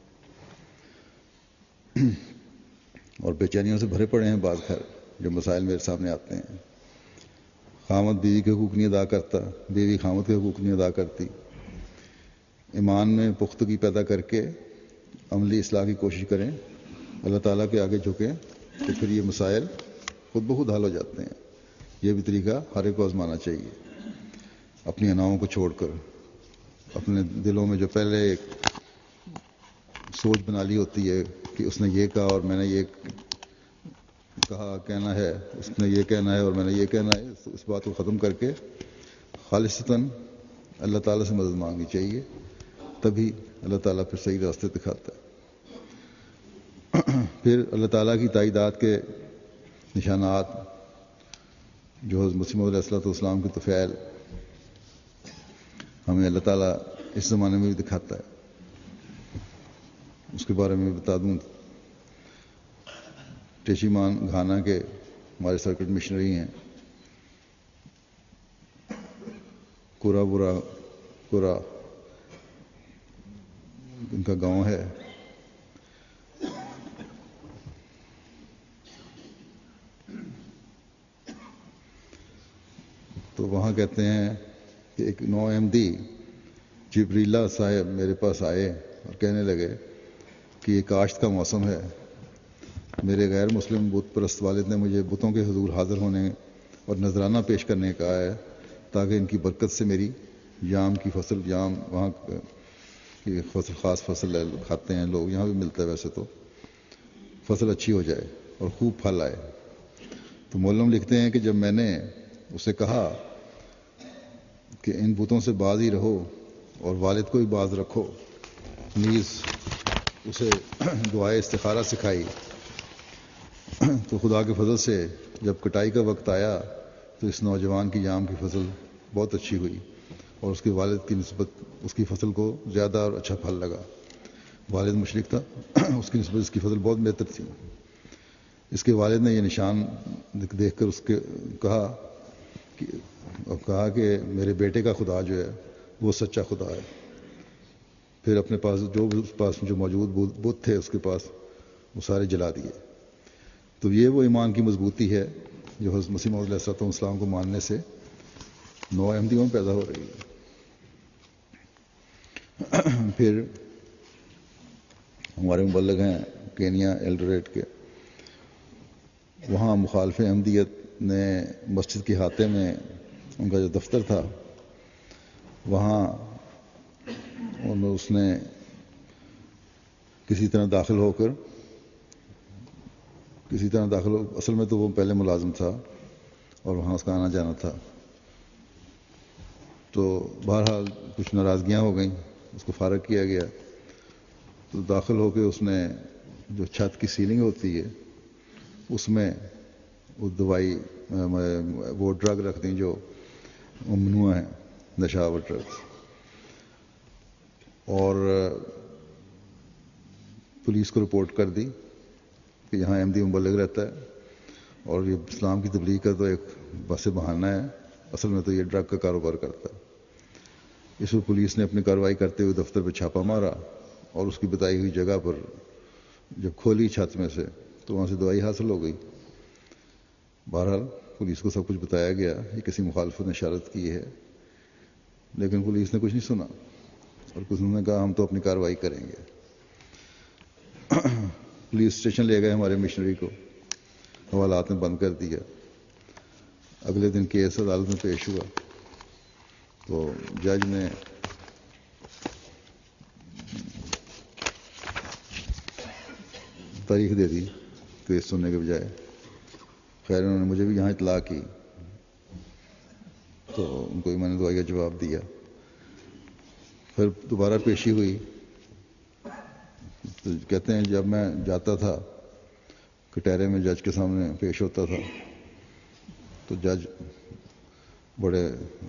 اور بے چینیوں سے بھرے پڑے ہیں بعض گھر. جو مسائل میرے سامنے آتے ہیں، خامد بیوی کے حقوق نہیں ادا کرتا، بیوی خامد کے حقوق نہیں ادا کرتی. ایمان میں پختگی پیدا کر کے عملی اصلاح کی کوشش کریں، اللہ تعالیٰ کے آگے جھکیں، تو پھر یہ مسائل خود بخود حل ہو جاتے ہیں. یہ بھی طریقہ ہر ایک کو آزمانا چاہیے، اپنی اناؤں کو چھوڑ کر. اپنے دلوں میں جو پہلے ایک سوچ بنا لی ہوتی ہے کہ اس نے یہ کہا اور میں نے یہ کہا کہنا ہے، اس نے یہ کہنا ہے اور میں نے یہ کہنا ہے، اس بات کو ختم کر کے خالصتاً اللہ تعالیٰ سے مدد مانگنی چاہیے. تبھی اللہ تعالیٰ پھر صحیح راستے دکھاتا ہے. پھر اللہ تعالیٰ کی تائیدات کے نشانات جو حضرت مسیح موعود علیہ السلام کی طفیل ہمیں اللہ تعالیٰ اس زمانے میں بھی دکھاتا ہے. اس کے بارے میں بتا دوں، ٹیشی مان گھانا کے ہمارے سرکٹ مشنری ہیں. کورا ان کا گاؤں ہے. تو وہاں کہتے ہیں کہ ایک نو احمدی جبریلا صاحب میرے پاس آئے اور کہنے لگے کہ یہ کاشت کا موسم ہے. میرے غیر مسلم بت پرست والد نے مجھے بتوں کے حضور حاضر ہونے اور نذرانہ پیش کرنے کا کہا ہے تاکہ ان کی برکت سے میری جام کی فصل، جام وہاں کی فصل خاص فصل کھاتے ہیں لوگ، یہاں بھی ملتا ہے ویسے تو، فصل اچھی ہو جائے اور خوب پھل آئے. تو مولم لکھتے ہیں کہ جب میں نے اسے کہا کہ ان بتوں سے باز ہی رہو اور والد کو بھی باز رکھو، نیز اسے دعائے استخارہ سکھائی، تو خدا کے فضل سے جب کٹائی کا وقت آیا تو اس نوجوان کی جام کی فصل بہت اچھی ہوئی اور اس کے والد کی نسبت اس کی فصل کو زیادہ اور اچھا پھل لگا. والد مشرک تھا، اس کی نسبت اس کی فصل بہت بہتر تھی. اس کے والد نے یہ نشان دیکھ کر اس کے کہا کہ میرے بیٹے کا خدا جو ہے وہ سچا خدا ہے. پھر اپنے پاس جو موجود بت تھے اس کے پاس وہ سارے جلا دیے. تو یہ وہ ایمان کی مضبوطی ہے جو حضرت مسیح موعود علیہ السلام کو ماننے سے نو احمدیوں میں پیدا ہو رہی ہے. پھر ہمارے مبلغ ہیں کینیا ایلڈوریٹ کے، وہاں مخالف احمدیت نے مسجد کے احاطے میں ان کا جو دفتر تھا وہاں اس نے کسی طرح داخل ہو اصل میں تو وہ پہلے ملازم تھا اور وہاں اس کا آنا جانا تھا. تو بہرحال کچھ ناراضگیاں ہو گئیں، اس کو فارغ کیا گیا. تو داخل ہو کے اس نے جو چھت کی سیلنگ ہوتی ہے اس میں وہ دوائی وہ ڈرگ رکھ دیں جو ممنوع ہیں، نشاور ڈرگس. اور پولیس کو رپورٹ کر دی کہ یہاں احمدی مبلغ رہتا ہے اور یہ اسلام کی تبلیغ کا تو ایک بس بہانہ ہے، اصل میں تو یہ ڈرگ کا کاروبار کرتا ہے. اس پر پولیس نے اپنی کارروائی کرتے ہوئے دفتر پہ چھاپہ مارا اور اس کی بتائی ہوئی جگہ پر جب کھولی چھت میں سے تو وہاں سے دوائی حاصل ہو گئی. بہرحال پولیس کو سب کچھ بتایا گیا، یہ کسی مخالفت نے اشارت کی ہے، لیکن پولیس نے کچھ نہیں سنا اور کچھ انہوں نے کہا ہم تو اپنی کارروائی کریں گے. پولیس اسٹیشن لے گئے ہمارے مشنری کو، حوالات میں بند کر دیا. اگلے دن کیس عدالت میں پیش ہوا تو جج نے تاریخ دے دی کیس سننے کے بجائے. خیر انہوں نے مجھے بھی یہاں اطلاع کی تو ان کو میں نے دعائیہ جواب دیا. پھر دوبارہ پیشی ہوئی تو کہتے ہیں جب میں جاتا تھا کٹہرے میں جج کے سامنے پیش ہوتا تھا تو جج بڑے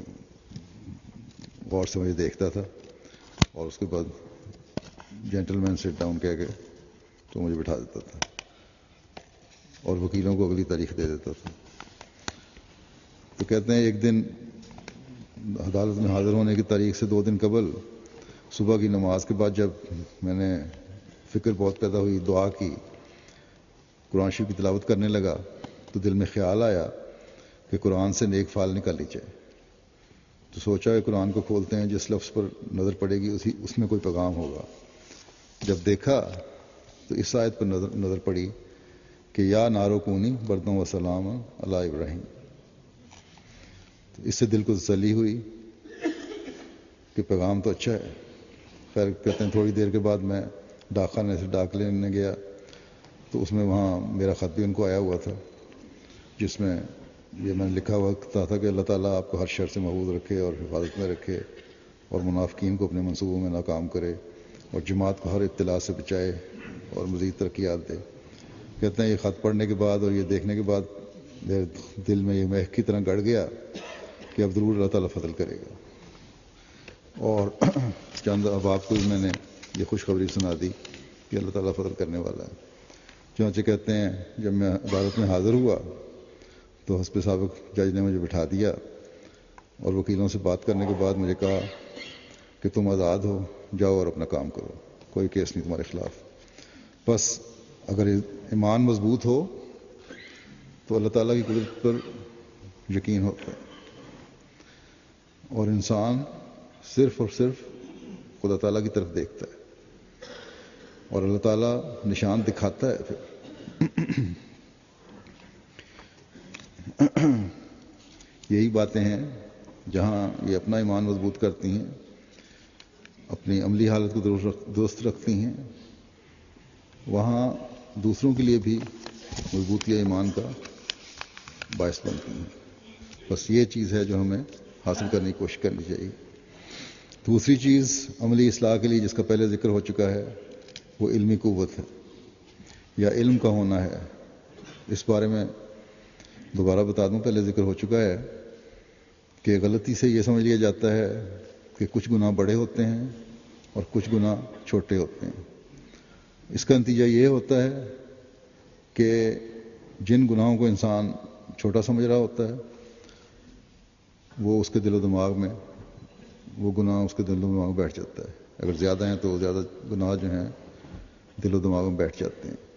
غور سے مجھے دیکھتا تھا اور اس کے بعد جینٹل مین سٹ ڈاؤن کہہ کے تو مجھے بٹھا دیتا تھا اور وکیلوں کو اگلی تاریخ دے دیتا تھا. تو کہتے ہیں ایک دن عدالت میں حاضر ہونے کی تاریخ سے 2 دن قبل صبح کی نماز کے بعد جب میں نے فکر بہت پیدا ہوئی، دعا کی، قرآن شریف کی تلاوت کرنے لگا، تو دل میں خیال آیا کہ قرآن سے نیک فعل نکالی جائے. تو سوچا کہ قرآن کو کھولتے ہیں، جس لفظ پر نظر پڑے گی اس میں کوئی پیغام ہوگا. جب دیکھا تو اس آیت پر نظر پڑی کہ یا نارو کونی بردوں و سلام علی ابراہیم. تو اس سے دل کو تسلی ہوئی کہ پیغام تو اچھا ہے. خیر کہتے ہیں تھوڑی دیر کے بعد میں ڈاک خانے سے ڈاک لینے گیا تو اس میں وہاں میرا خط بھی ان کو آیا ہوا تھا، جس میں یہ میں نے لکھا ہوا تھا کہ اللہ تعالیٰ آپ کو ہر شر سے محفوظ رکھے اور حفاظت میں رکھے اور منافقین کو اپنے منصوبوں میں ناکام کرے اور جماعت کو ہر ابتلا سے بچائے اور مزید ترقیات دے. کہتے ہیں یہ خط پڑھنے کے بعد اور یہ دیکھنے کے بعد میرے دل میں یہ مہک کی طرح گڑ گیا کہ اب ضرور اللہ تعالیٰ فضل کرے گا. اور چند احباب کو بھی میں نے یہ خوشخبری سنا دی کہ اللہ تعالیٰ فضل کرنے والا ہے. چنانچہ کہتے ہیں جب میں عدالت میں حاضر ہوا تو حسب سابق جج نے مجھے بٹھا دیا اور وکیلوں سے بات کرنے کے بعد مجھے کہا کہ تم آزاد ہو، جاؤ اور اپنا کام کرو، کوئی کیس نہیں تمہارے خلاف. بس اگر ایمان مضبوط ہو تو اللہ تعالیٰ کی قدرت پر یقین ہوتا ہے اور انسان صرف اور صرف خدا تعالیٰ کی طرف دیکھتا ہے اور اللہ تعالیٰ نشان دکھاتا ہے. پھر یہی باتیں ہیں جہاں یہ اپنا ایمان مضبوط کرتی ہیں، اپنی عملی حالت کو درست رکھتی ہیں، وہاں دوسروں کے لیے بھی مضبوطی ایمان کا باعث بنتی ہیں. بس یہ چیز ہے جو ہمیں حاصل کرنے کی کوشش کرنی چاہیے. دوسری چیز عملی اصلاح کے لیے جس کا پہلے ذکر ہو چکا ہے وہ علمی قوت ہے یا علم کا ہونا ہے. اس بارے میں دوبارہ بتا دوں، پہلے ذکر ہو چکا ہے کہ غلطی سے یہ سمجھ لیا جاتا ہے کہ کچھ گناہ بڑے ہوتے ہیں اور کچھ گناہ چھوٹے ہوتے ہیں. اس کا نتیجہ یہ ہوتا ہے کہ جن گناہوں کو انسان چھوٹا سمجھ رہا ہوتا ہے وہ اس کے دل و دماغ میں وہ گناہ اس کے دل و دماغ میں بیٹھ جاتا ہے. اگر زیادہ ہیں تو زیادہ گناہ جو ہیں دل و دماغ میں بیٹھ جاتے ہیں.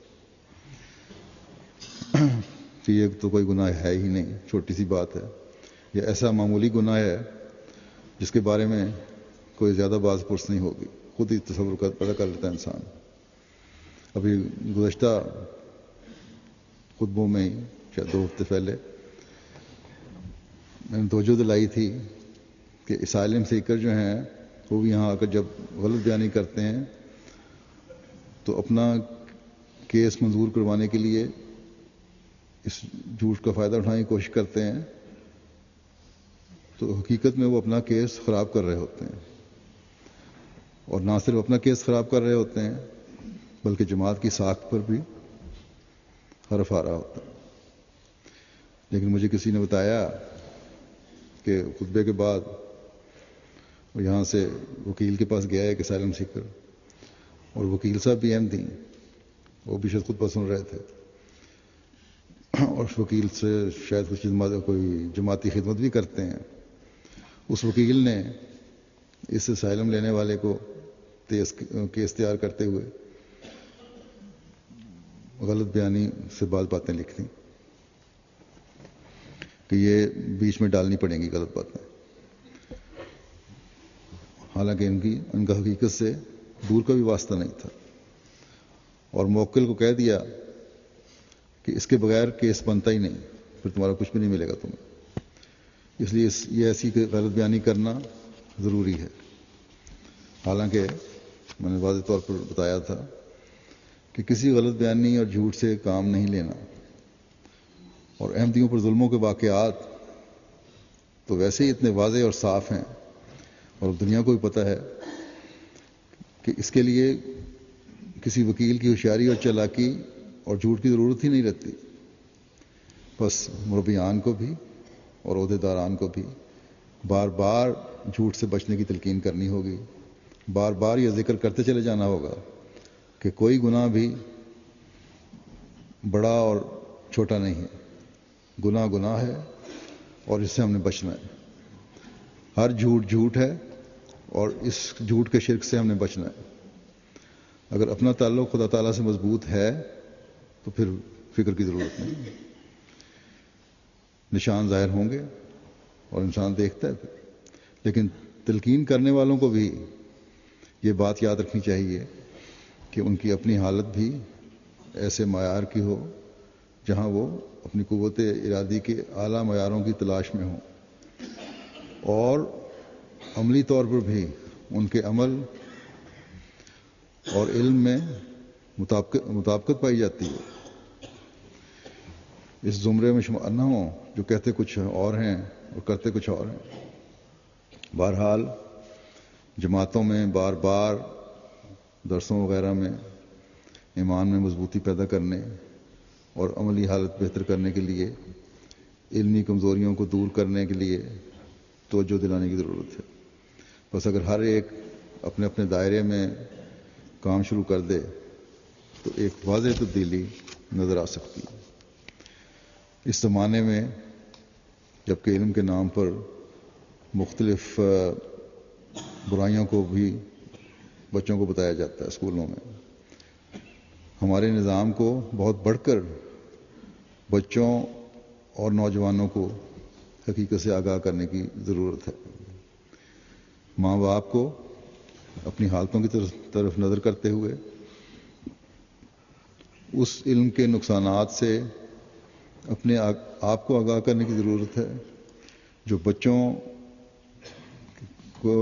کہ یہ تو کوئی گناہ ہے ہی نہیں، چھوٹی سی بات ہے، یہ ایسا معمولی گناہ ہے جس کے بارے میں کوئی زیادہ باز پرس نہیں ہوگی، خود ہی تصور پیدا کر لیتا ہے انسان. ابھی گزشتہ خطبوں میں ہی شاید 2 ہفتے پہلے میں نے توجہ دلائی تھی کہ اسائلم سیکر جو ہیں وہ بھی یہاں آ کر جب غلط بیانی کرتے ہیں تو اپنا کیس منظور کروانے کے لیے اس جھوٹ کا فائدہ اٹھانے کی کوشش کرتے ہیں، تو حقیقت میں وہ اپنا کیس خراب کر رہے ہوتے ہیں. اور نہ صرف اپنا کیس خراب کر رہے ہوتے ہیں بلکہ جماعت کی ساکھ پر بھی حرف آ رہا ہوتا ہے. لیکن مجھے کسی نے بتایا کہ خطبے کے بعد وہ یہاں سے وکیل کے پاس گیا ہے کہ اسائلم سیکر، اور وکیل صاحب بھی اہم تھیں، وہ بھی شاید خطبہ سن رہے تھے اور اس وکیل سے شاید کچھ کوئی جماعتی خدمت بھی کرتے ہیں. اس وکیل نے اس اسائلم لینے والے کو کیس تیار کرتے ہوئے غلط بیانی سے بعض باتیں لکھ دیں کہ یہ بیچ میں ڈالنی پڑیں گی غلط باتیں، حالانکہ ان کا حقیقت سے دور کا بھی واسطہ نہیں تھا. اور موکل کو کہہ دیا کہ اس کے بغیر کیس بنتا ہی نہیں، پھر تمہارا کچھ بھی نہیں ملے گا تمہیں. اس لیے یہ ایسی غلط بیانی کرنا ضروری ہے. حالانکہ میں نے واضح طور پر بتایا تھا کہ کسی غلط بیانی اور جھوٹ سے کام نہیں لینا. اور احمدیوں پر ظلموں کے واقعات تو ویسے ہی اتنے واضح اور صاف ہیں اور دنیا کو بھی پتہ ہے کہ اس کے لیے کسی وکیل کی ہوشیاری اور چالاکی اور جھوٹ کی ضرورت ہی نہیں رہتی. بس مربیان کو بھی اور عہدے داران کو بھی بار بار جھوٹ سے بچنے کی تلقین کرنی ہوگی، بار بار یہ ذکر کرتے چلے جانا ہوگا کہ کوئی گناہ بھی بڑا اور چھوٹا نہیں ہے. گناہ گناہ ہے اور اس سے ہم نے بچنا ہے. ہر جھوٹ جھوٹ ہے اور اس جھوٹ کے شرک سے ہم نے بچنا ہے. اگر اپنا تعلق خدا تعالیٰ سے مضبوط ہے تو پھر فکر کی ضرورت نہیں. نشان ظاہر ہوں گے اور انسان دیکھتا ہے پھر. لیکن تلقین کرنے والوں کو بھی یہ بات یاد رکھنی چاہیے کہ ان کی اپنی حالت بھی ایسے معیار کی ہو جہاں وہ اپنی قوت ارادی کے اعلیٰ معیاروں کی تلاش میں ہوں، اور عملی طور پر بھی ان کے عمل اور علم میں مطابقت پائی جاتی ہے. اس زمرے میں شمار نہ ہوں جو کہتے کچھ اور ہیں اور کرتے کچھ اور ہیں. بہرحال جماعتوں میں بار بار درسوں وغیرہ میں ایمان میں مضبوطی پیدا کرنے اور عملی حالت بہتر کرنے کے لیے علمی کمزوریوں کو دور کرنے کے لیے توجہ دلانے کی ضرورت ہے. بس اگر ہر ایک اپنے اپنے دائرے میں کام شروع کر دے تو ایک واضح تبدیلی نظر آ سکتی ہے. اس زمانے میں جبکہ علم کے نام پر مختلف برائیوں کو بھی بچوں کو بتایا جاتا ہے اسکولوں میں، ہمارے نظام کو بہت بڑھ کر بچوں اور نوجوانوں کو حقیقت سے آگاہ کرنے کی ضرورت ہے. ماں باپ کو اپنی حالتوں کی طرف نظر کرتے ہوئے اس علم کے نقصانات سے اپنے آپ کو آگاہ کرنے کی ضرورت ہے جو بچوں کو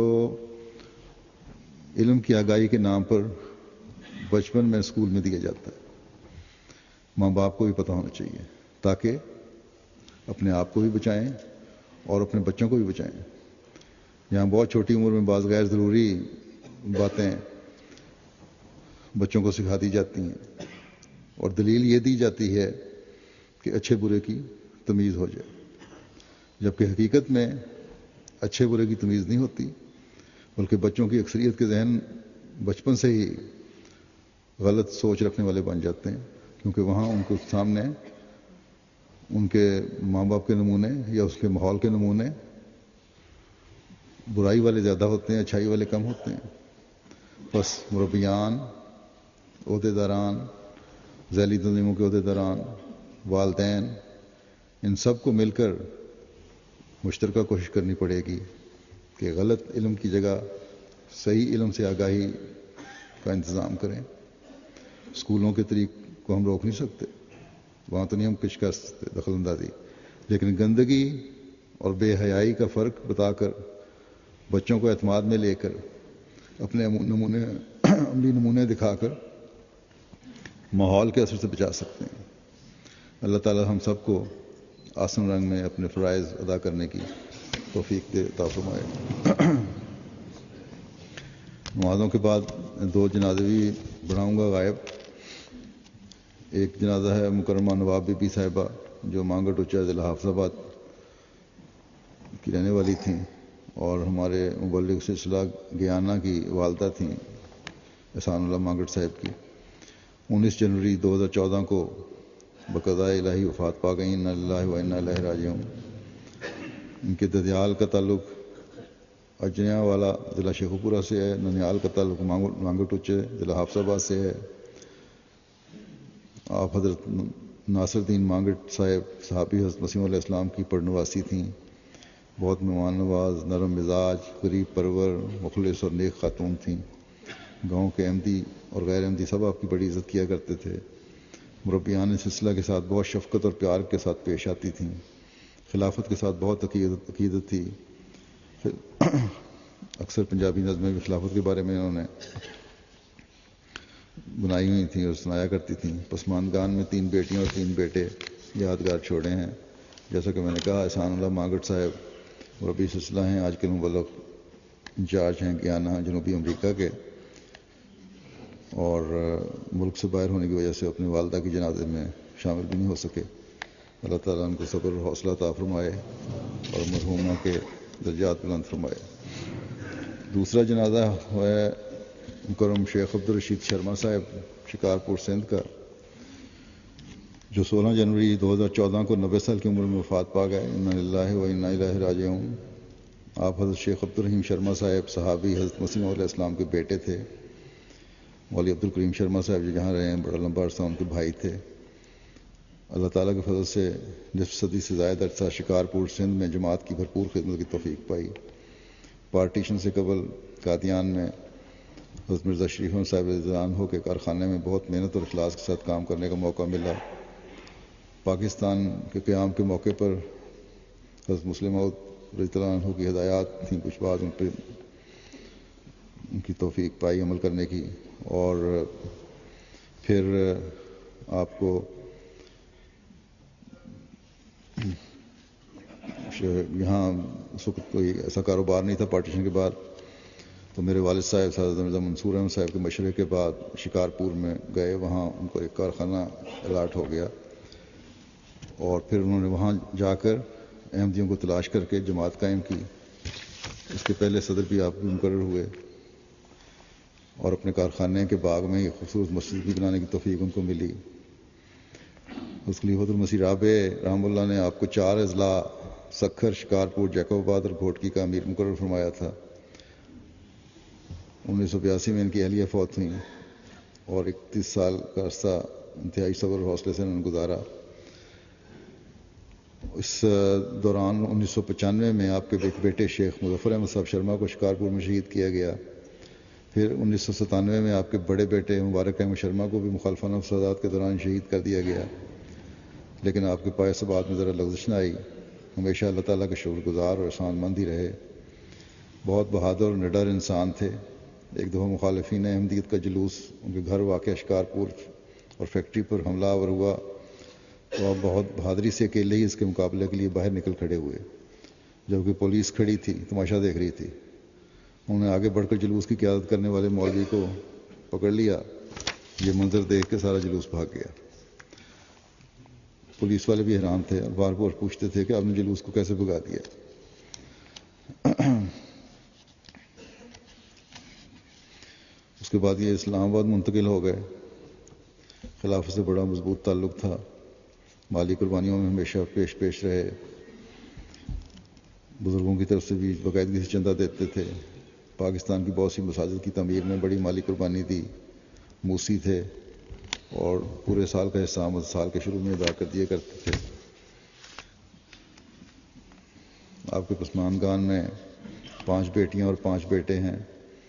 علم کی آگاہی کے نام پر بچپن میں اسکول میں دیا جاتا ہے. ماں باپ کو بھی پتہ ہونا چاہیے تاکہ اپنے آپ کو بھی بچائیں اور اپنے بچوں کو بھی بچائیں. یہاں بہت چھوٹی عمر میں بعض غیر ضروری باتیں بچوں کو سکھا دی جاتی ہیں اور دلیل یہ دی جاتی ہے کہ اچھے برے کی تمیز ہو جائے، جبکہ حقیقت میں اچھے برے کی تمیز نہیں ہوتی، بلکہ بچوں کی اکثریت کے ذہن بچپن سے ہی غلط سوچ رکھنے والے بن جاتے ہیں، کیونکہ وہاں ان کو سامنے ان کے ماں باپ کے نمونے یا اس کے ماحول کے نمونے برائی والے زیادہ ہوتے ہیں، اچھائی والے کم ہوتے ہیں. بس مربیان، عہدیداران، ذیلی تنظیموں کے عہدیداران، والدین، ان سب کو مل کر مشترکہ کوشش کرنی پڑے گی کہ غلط علم کی جگہ صحیح علم سے آگاہی کا انتظام کریں. اسکولوں کے طریق کو ہم روک نہیں سکتے، وہاں تو نہیں ہم کچھ کر سکتے دخل اندازی، لیکن گندگی اور بے حیائی کا فرق بتا کر بچوں کو اعتماد میں لے کر اپنے عملی نمونے دکھا کر ماحول کے اثر سے بچا سکتے ہیں. اللہ تعالی ہم سب کو آسن رنگ میں اپنے فرائض ادا کرنے کی توفیق دے عطا فرمائے. نمازوں کے بعد 2 جنازے بھی بڑھاؤں گا غائب. ایک جنازہ ہے مکرمہ نواب بی بی صاحبہ جو مانگٹ اچا ضلع حافظ آباد کی رہنے والی تھیں اور ہمارے مبلغ سلسلہ گیانا کی والدہ تھیں احسان اللہ مانگٹ صاحب کی. 19 جنوری 2014 کو بقضاء الہی وفات پا گئیں. انا للہ و انا الیہ راجعون. ان کے ددیال کا تعلق اجنیا والا ضلع شیخوپورہ سے ہے، ننیال کا تعلق مانگٹ اچے ضلع حافظ آباد سے ہے. آپ حضرت ناصر الدین مانگٹ صاحب صحابی حضرت مسیح علیہ السلام کی پڑنواسی تھیں. بہت مہمان نواز، نرم مزاج، غریب پرور، مخلص اور نیک خاتون تھیں. گاؤں کے احمدی اور غیر احمدی سب آپ کی بڑی عزت کیا کرتے تھے. مربیان سلسلہ کے ساتھ بہت شفقت اور پیار کے ساتھ پیش آتی تھیں. خلافت کے ساتھ بہت عقیدت تھی. اکثر پنجابی نظمیں بھی خلافت کے بارے میں انہوں نے بنائی ہوئی تھیں اور سنایا کرتی تھیں. پسماندگان میں 3 بیٹیاں اور 3 بیٹے یادگار چھوڑے ہیں. جیسا کہ میں نے کہا احسان اللہ مانگٹ صاحب مربی سلسلہ ہیں، آج کل مبلغ انچارج ہیں گیانا جنوبی امریکہ کے، اور ملک سے باہر ہونے کی وجہ سے اپنی والدہ کی جنازے میں شامل بھی نہیں ہو سکے. اللہ تعالیٰ ان کو صبر اور حوصلہ عطا فرمائے اور مرحومہ کے درجات بلند فرمائے. دوسرا جنازہ ہے مکرم شیخ عبدالرشید شرما صاحب شکارپور سندھ کا. جو 16 جنوری 2014 کو 90 سال کی عمر میں وفات پا گئے. انا للہ و انا الیہ راجعون. آپ حضرت شیخ عبد الرحیم شرما صاحب صحابی حضرت مسیح موعود علیہ السلام کے بیٹے تھے. مولوی عبد الکریم شرما صاحب جو جہاں رہے ہیں بڑا لمبا عرصہ ان کے بھائی تھے. اللہ تعالیٰ کے فضل سے نصف صدی سے زائد عرصہ شکارپور سندھ میں جماعت کی بھرپور خدمت کی توفیق پائی. پارٹیشن سے قبل قادیان میں حضرت مرزا شریف احمد صاحب رضی اللہ عنہ کے کارخانے میں بہت محنت اور اخلاص کے ساتھ کام کرنے کا موقع ملا. پاکستان کے قیام کے موقع پر حضرت مسلم موعود رضی اللہ عنہ کی ہدایات تھیں. کچھ بعد ان پہ ان کی توفیق پائی عمل کرنے کی. اور پھر آپ کو یہاں اس وقت کوئی ایسا کاروبار نہیں تھا پارٹیشن کے بعد، تو میرے والد صاحب سعادت مرزا منصور احمد صاحب کے مشورے کے بعد شکارپور میں گئے. وہاں ان کو ایک کارخانہ الاٹ ہو گیا اور پھر انہوں نے وہاں جا کر احمدیوں کو تلاش کر کے جماعت قائم کی. اس کے پہلے صدر بھی آپ بھی مقرر ہوئے اور اپنے کارخانے کے باغ میں ایک خوبصورت مسجد بھی بنانے کی توفیق ان کو ملی. اس خلیفۃ المسیح رابع رحمہ اللہ نے آپ کو 4 اضلاع سکھر، شکارپور، جیکب آباد اور گھوٹکی کا امیر مقرر فرمایا تھا. 1982 میں ان کی اہلیہ فوت ہوئیں اور 31 سال کا عرصہ انتہائی صبر اور حوصلے سے انہوں نے گزارا. اس دوران 1995 میں آپ کے بیٹے شیخ مظفر احمد صاحب شرما کو شکارپور میں شہید کیا گیا. پھر 1997 میں آپ کے بڑے بیٹے مبارک احمد شرما کو بھی مخالفانہ فسادات کے دوران شہید کر دیا گیا. لیکن آپ کے پائے ثبات میں ذرا لغزش نہ آئی. ہمیشہ اللہ تعالیٰ کے شکر گزار اور احسان مند ہی رہے. بہت بہادر اور نڈر انسان تھے. ایک دفعہ مخالفین احمدیت کا جلوس ان کے گھر واقع شکارپور اور فیکٹری پر حملہ آور ہوا تو آپ بہت بہادری سے اکیلے ہی اس کے مقابلے کے لیے باہر نکل کھڑے ہوئے، جبکہ پولیس کھڑی تھی تماشا دیکھ رہی تھی. انہوں نے آگے بڑھ کر جلوس کی قیادت کرنے والے مولوی کو پکڑ لیا. یہ منظر دیکھ کے سارا جلوس بھاگ گیا. پولیس والے بھی حیران تھے اور بار بار پوچھتے تھے کہ آپ نے جلوس کو کیسے بھگا دیا. اس کے بعد یہ اسلام آباد منتقل ہو گئے. خلافت سے بڑا مضبوط تعلق تھا. مالی قربانیوں میں ہمیشہ پیش رہے. بزرگوں کی طرف سے بھی باقاعدگی سے چندہ دیتے تھے. پاکستان کی بہت سی مساجد کی تعمیر میں بڑی مالی قربانی دی. موسی تھے اور پورے سال کا حصہ سال کے شروع میں ادا کر دیا کرتے تھے. آپ کے پسماندگان میں 5 بیٹیاں اور 5 بیٹے ہیں.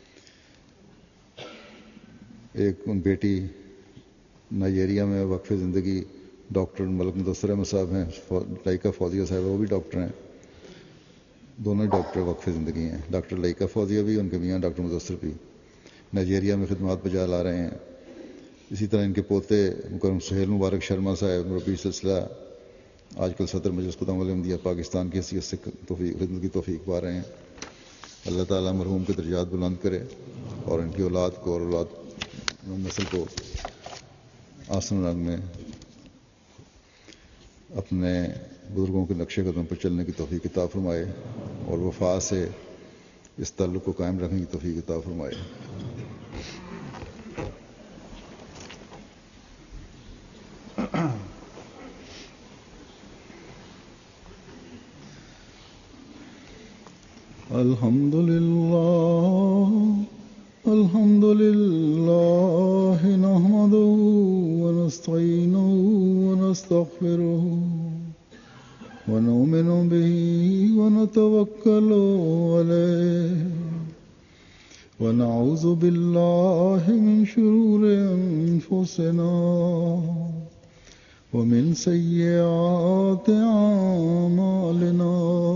ایک بیٹی نائجیریا میں وقف زندگی ڈاکٹر ملک مدثر احمد صاحب ہیں. لائکہ فوزیہ صاحب وہ بھی ڈاکٹر ہیں. دونوں ڈاکٹر وقف زندگی ہیں. ڈاکٹر لائکہ فوزیہ بھی، ان کے میاں ڈاکٹر مدثر بھی نائجیریا میں خدمات بجا لا رہے ہیں. اسی طرح ان کے پوتے مکرم سہیل مبارک شرما صاحب مربی سلسلہ آج کل صدر مجلس خدام الاحمدیہ پاکستان کی حیثیت سے خدمت کی توفیق پا رہے ہیں. اللہ تعالیٰ مرحوم کے درجات بلند کرے اور ان کی اولاد کو اور اولاد نسل کو آسن رنگ میں اپنے بزرگوں کے نقش قدم پر چلنے کی توفیق عطا فرمائے اور وفا سے اس تعلق کو قائم رکھنے کی توفیق عطا فرمائے. الحمد لله نحمده ونستعينه ونستغفره ونؤمن به ونتوكل عليه ونعوذ بالله من شرور أنفسنا ومن سيئات أعمالنا.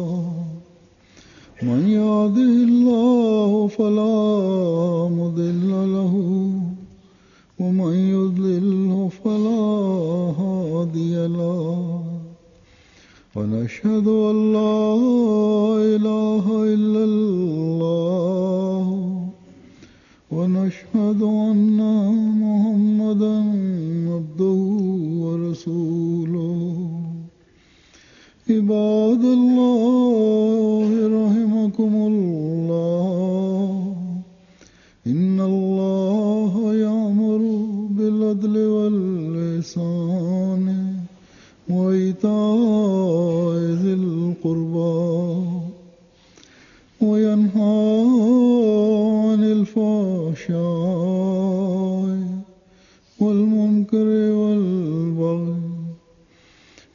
من يهده الله فلا مضل له ومن يضلل فلا هادي له. ونشهد أن لا إله إلا الله ونشهد أن محمدا عبده ورسوله. عباد الله رحمكم الله إن الله يأمر بالعدل والإحسان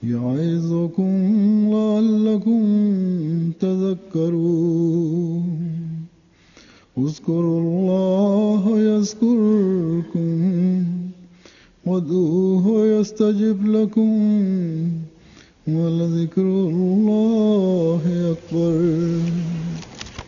يعظكم لعلكم تذكرون اذكروا الله يذكركم وادعوه يستجب لكم ولذكر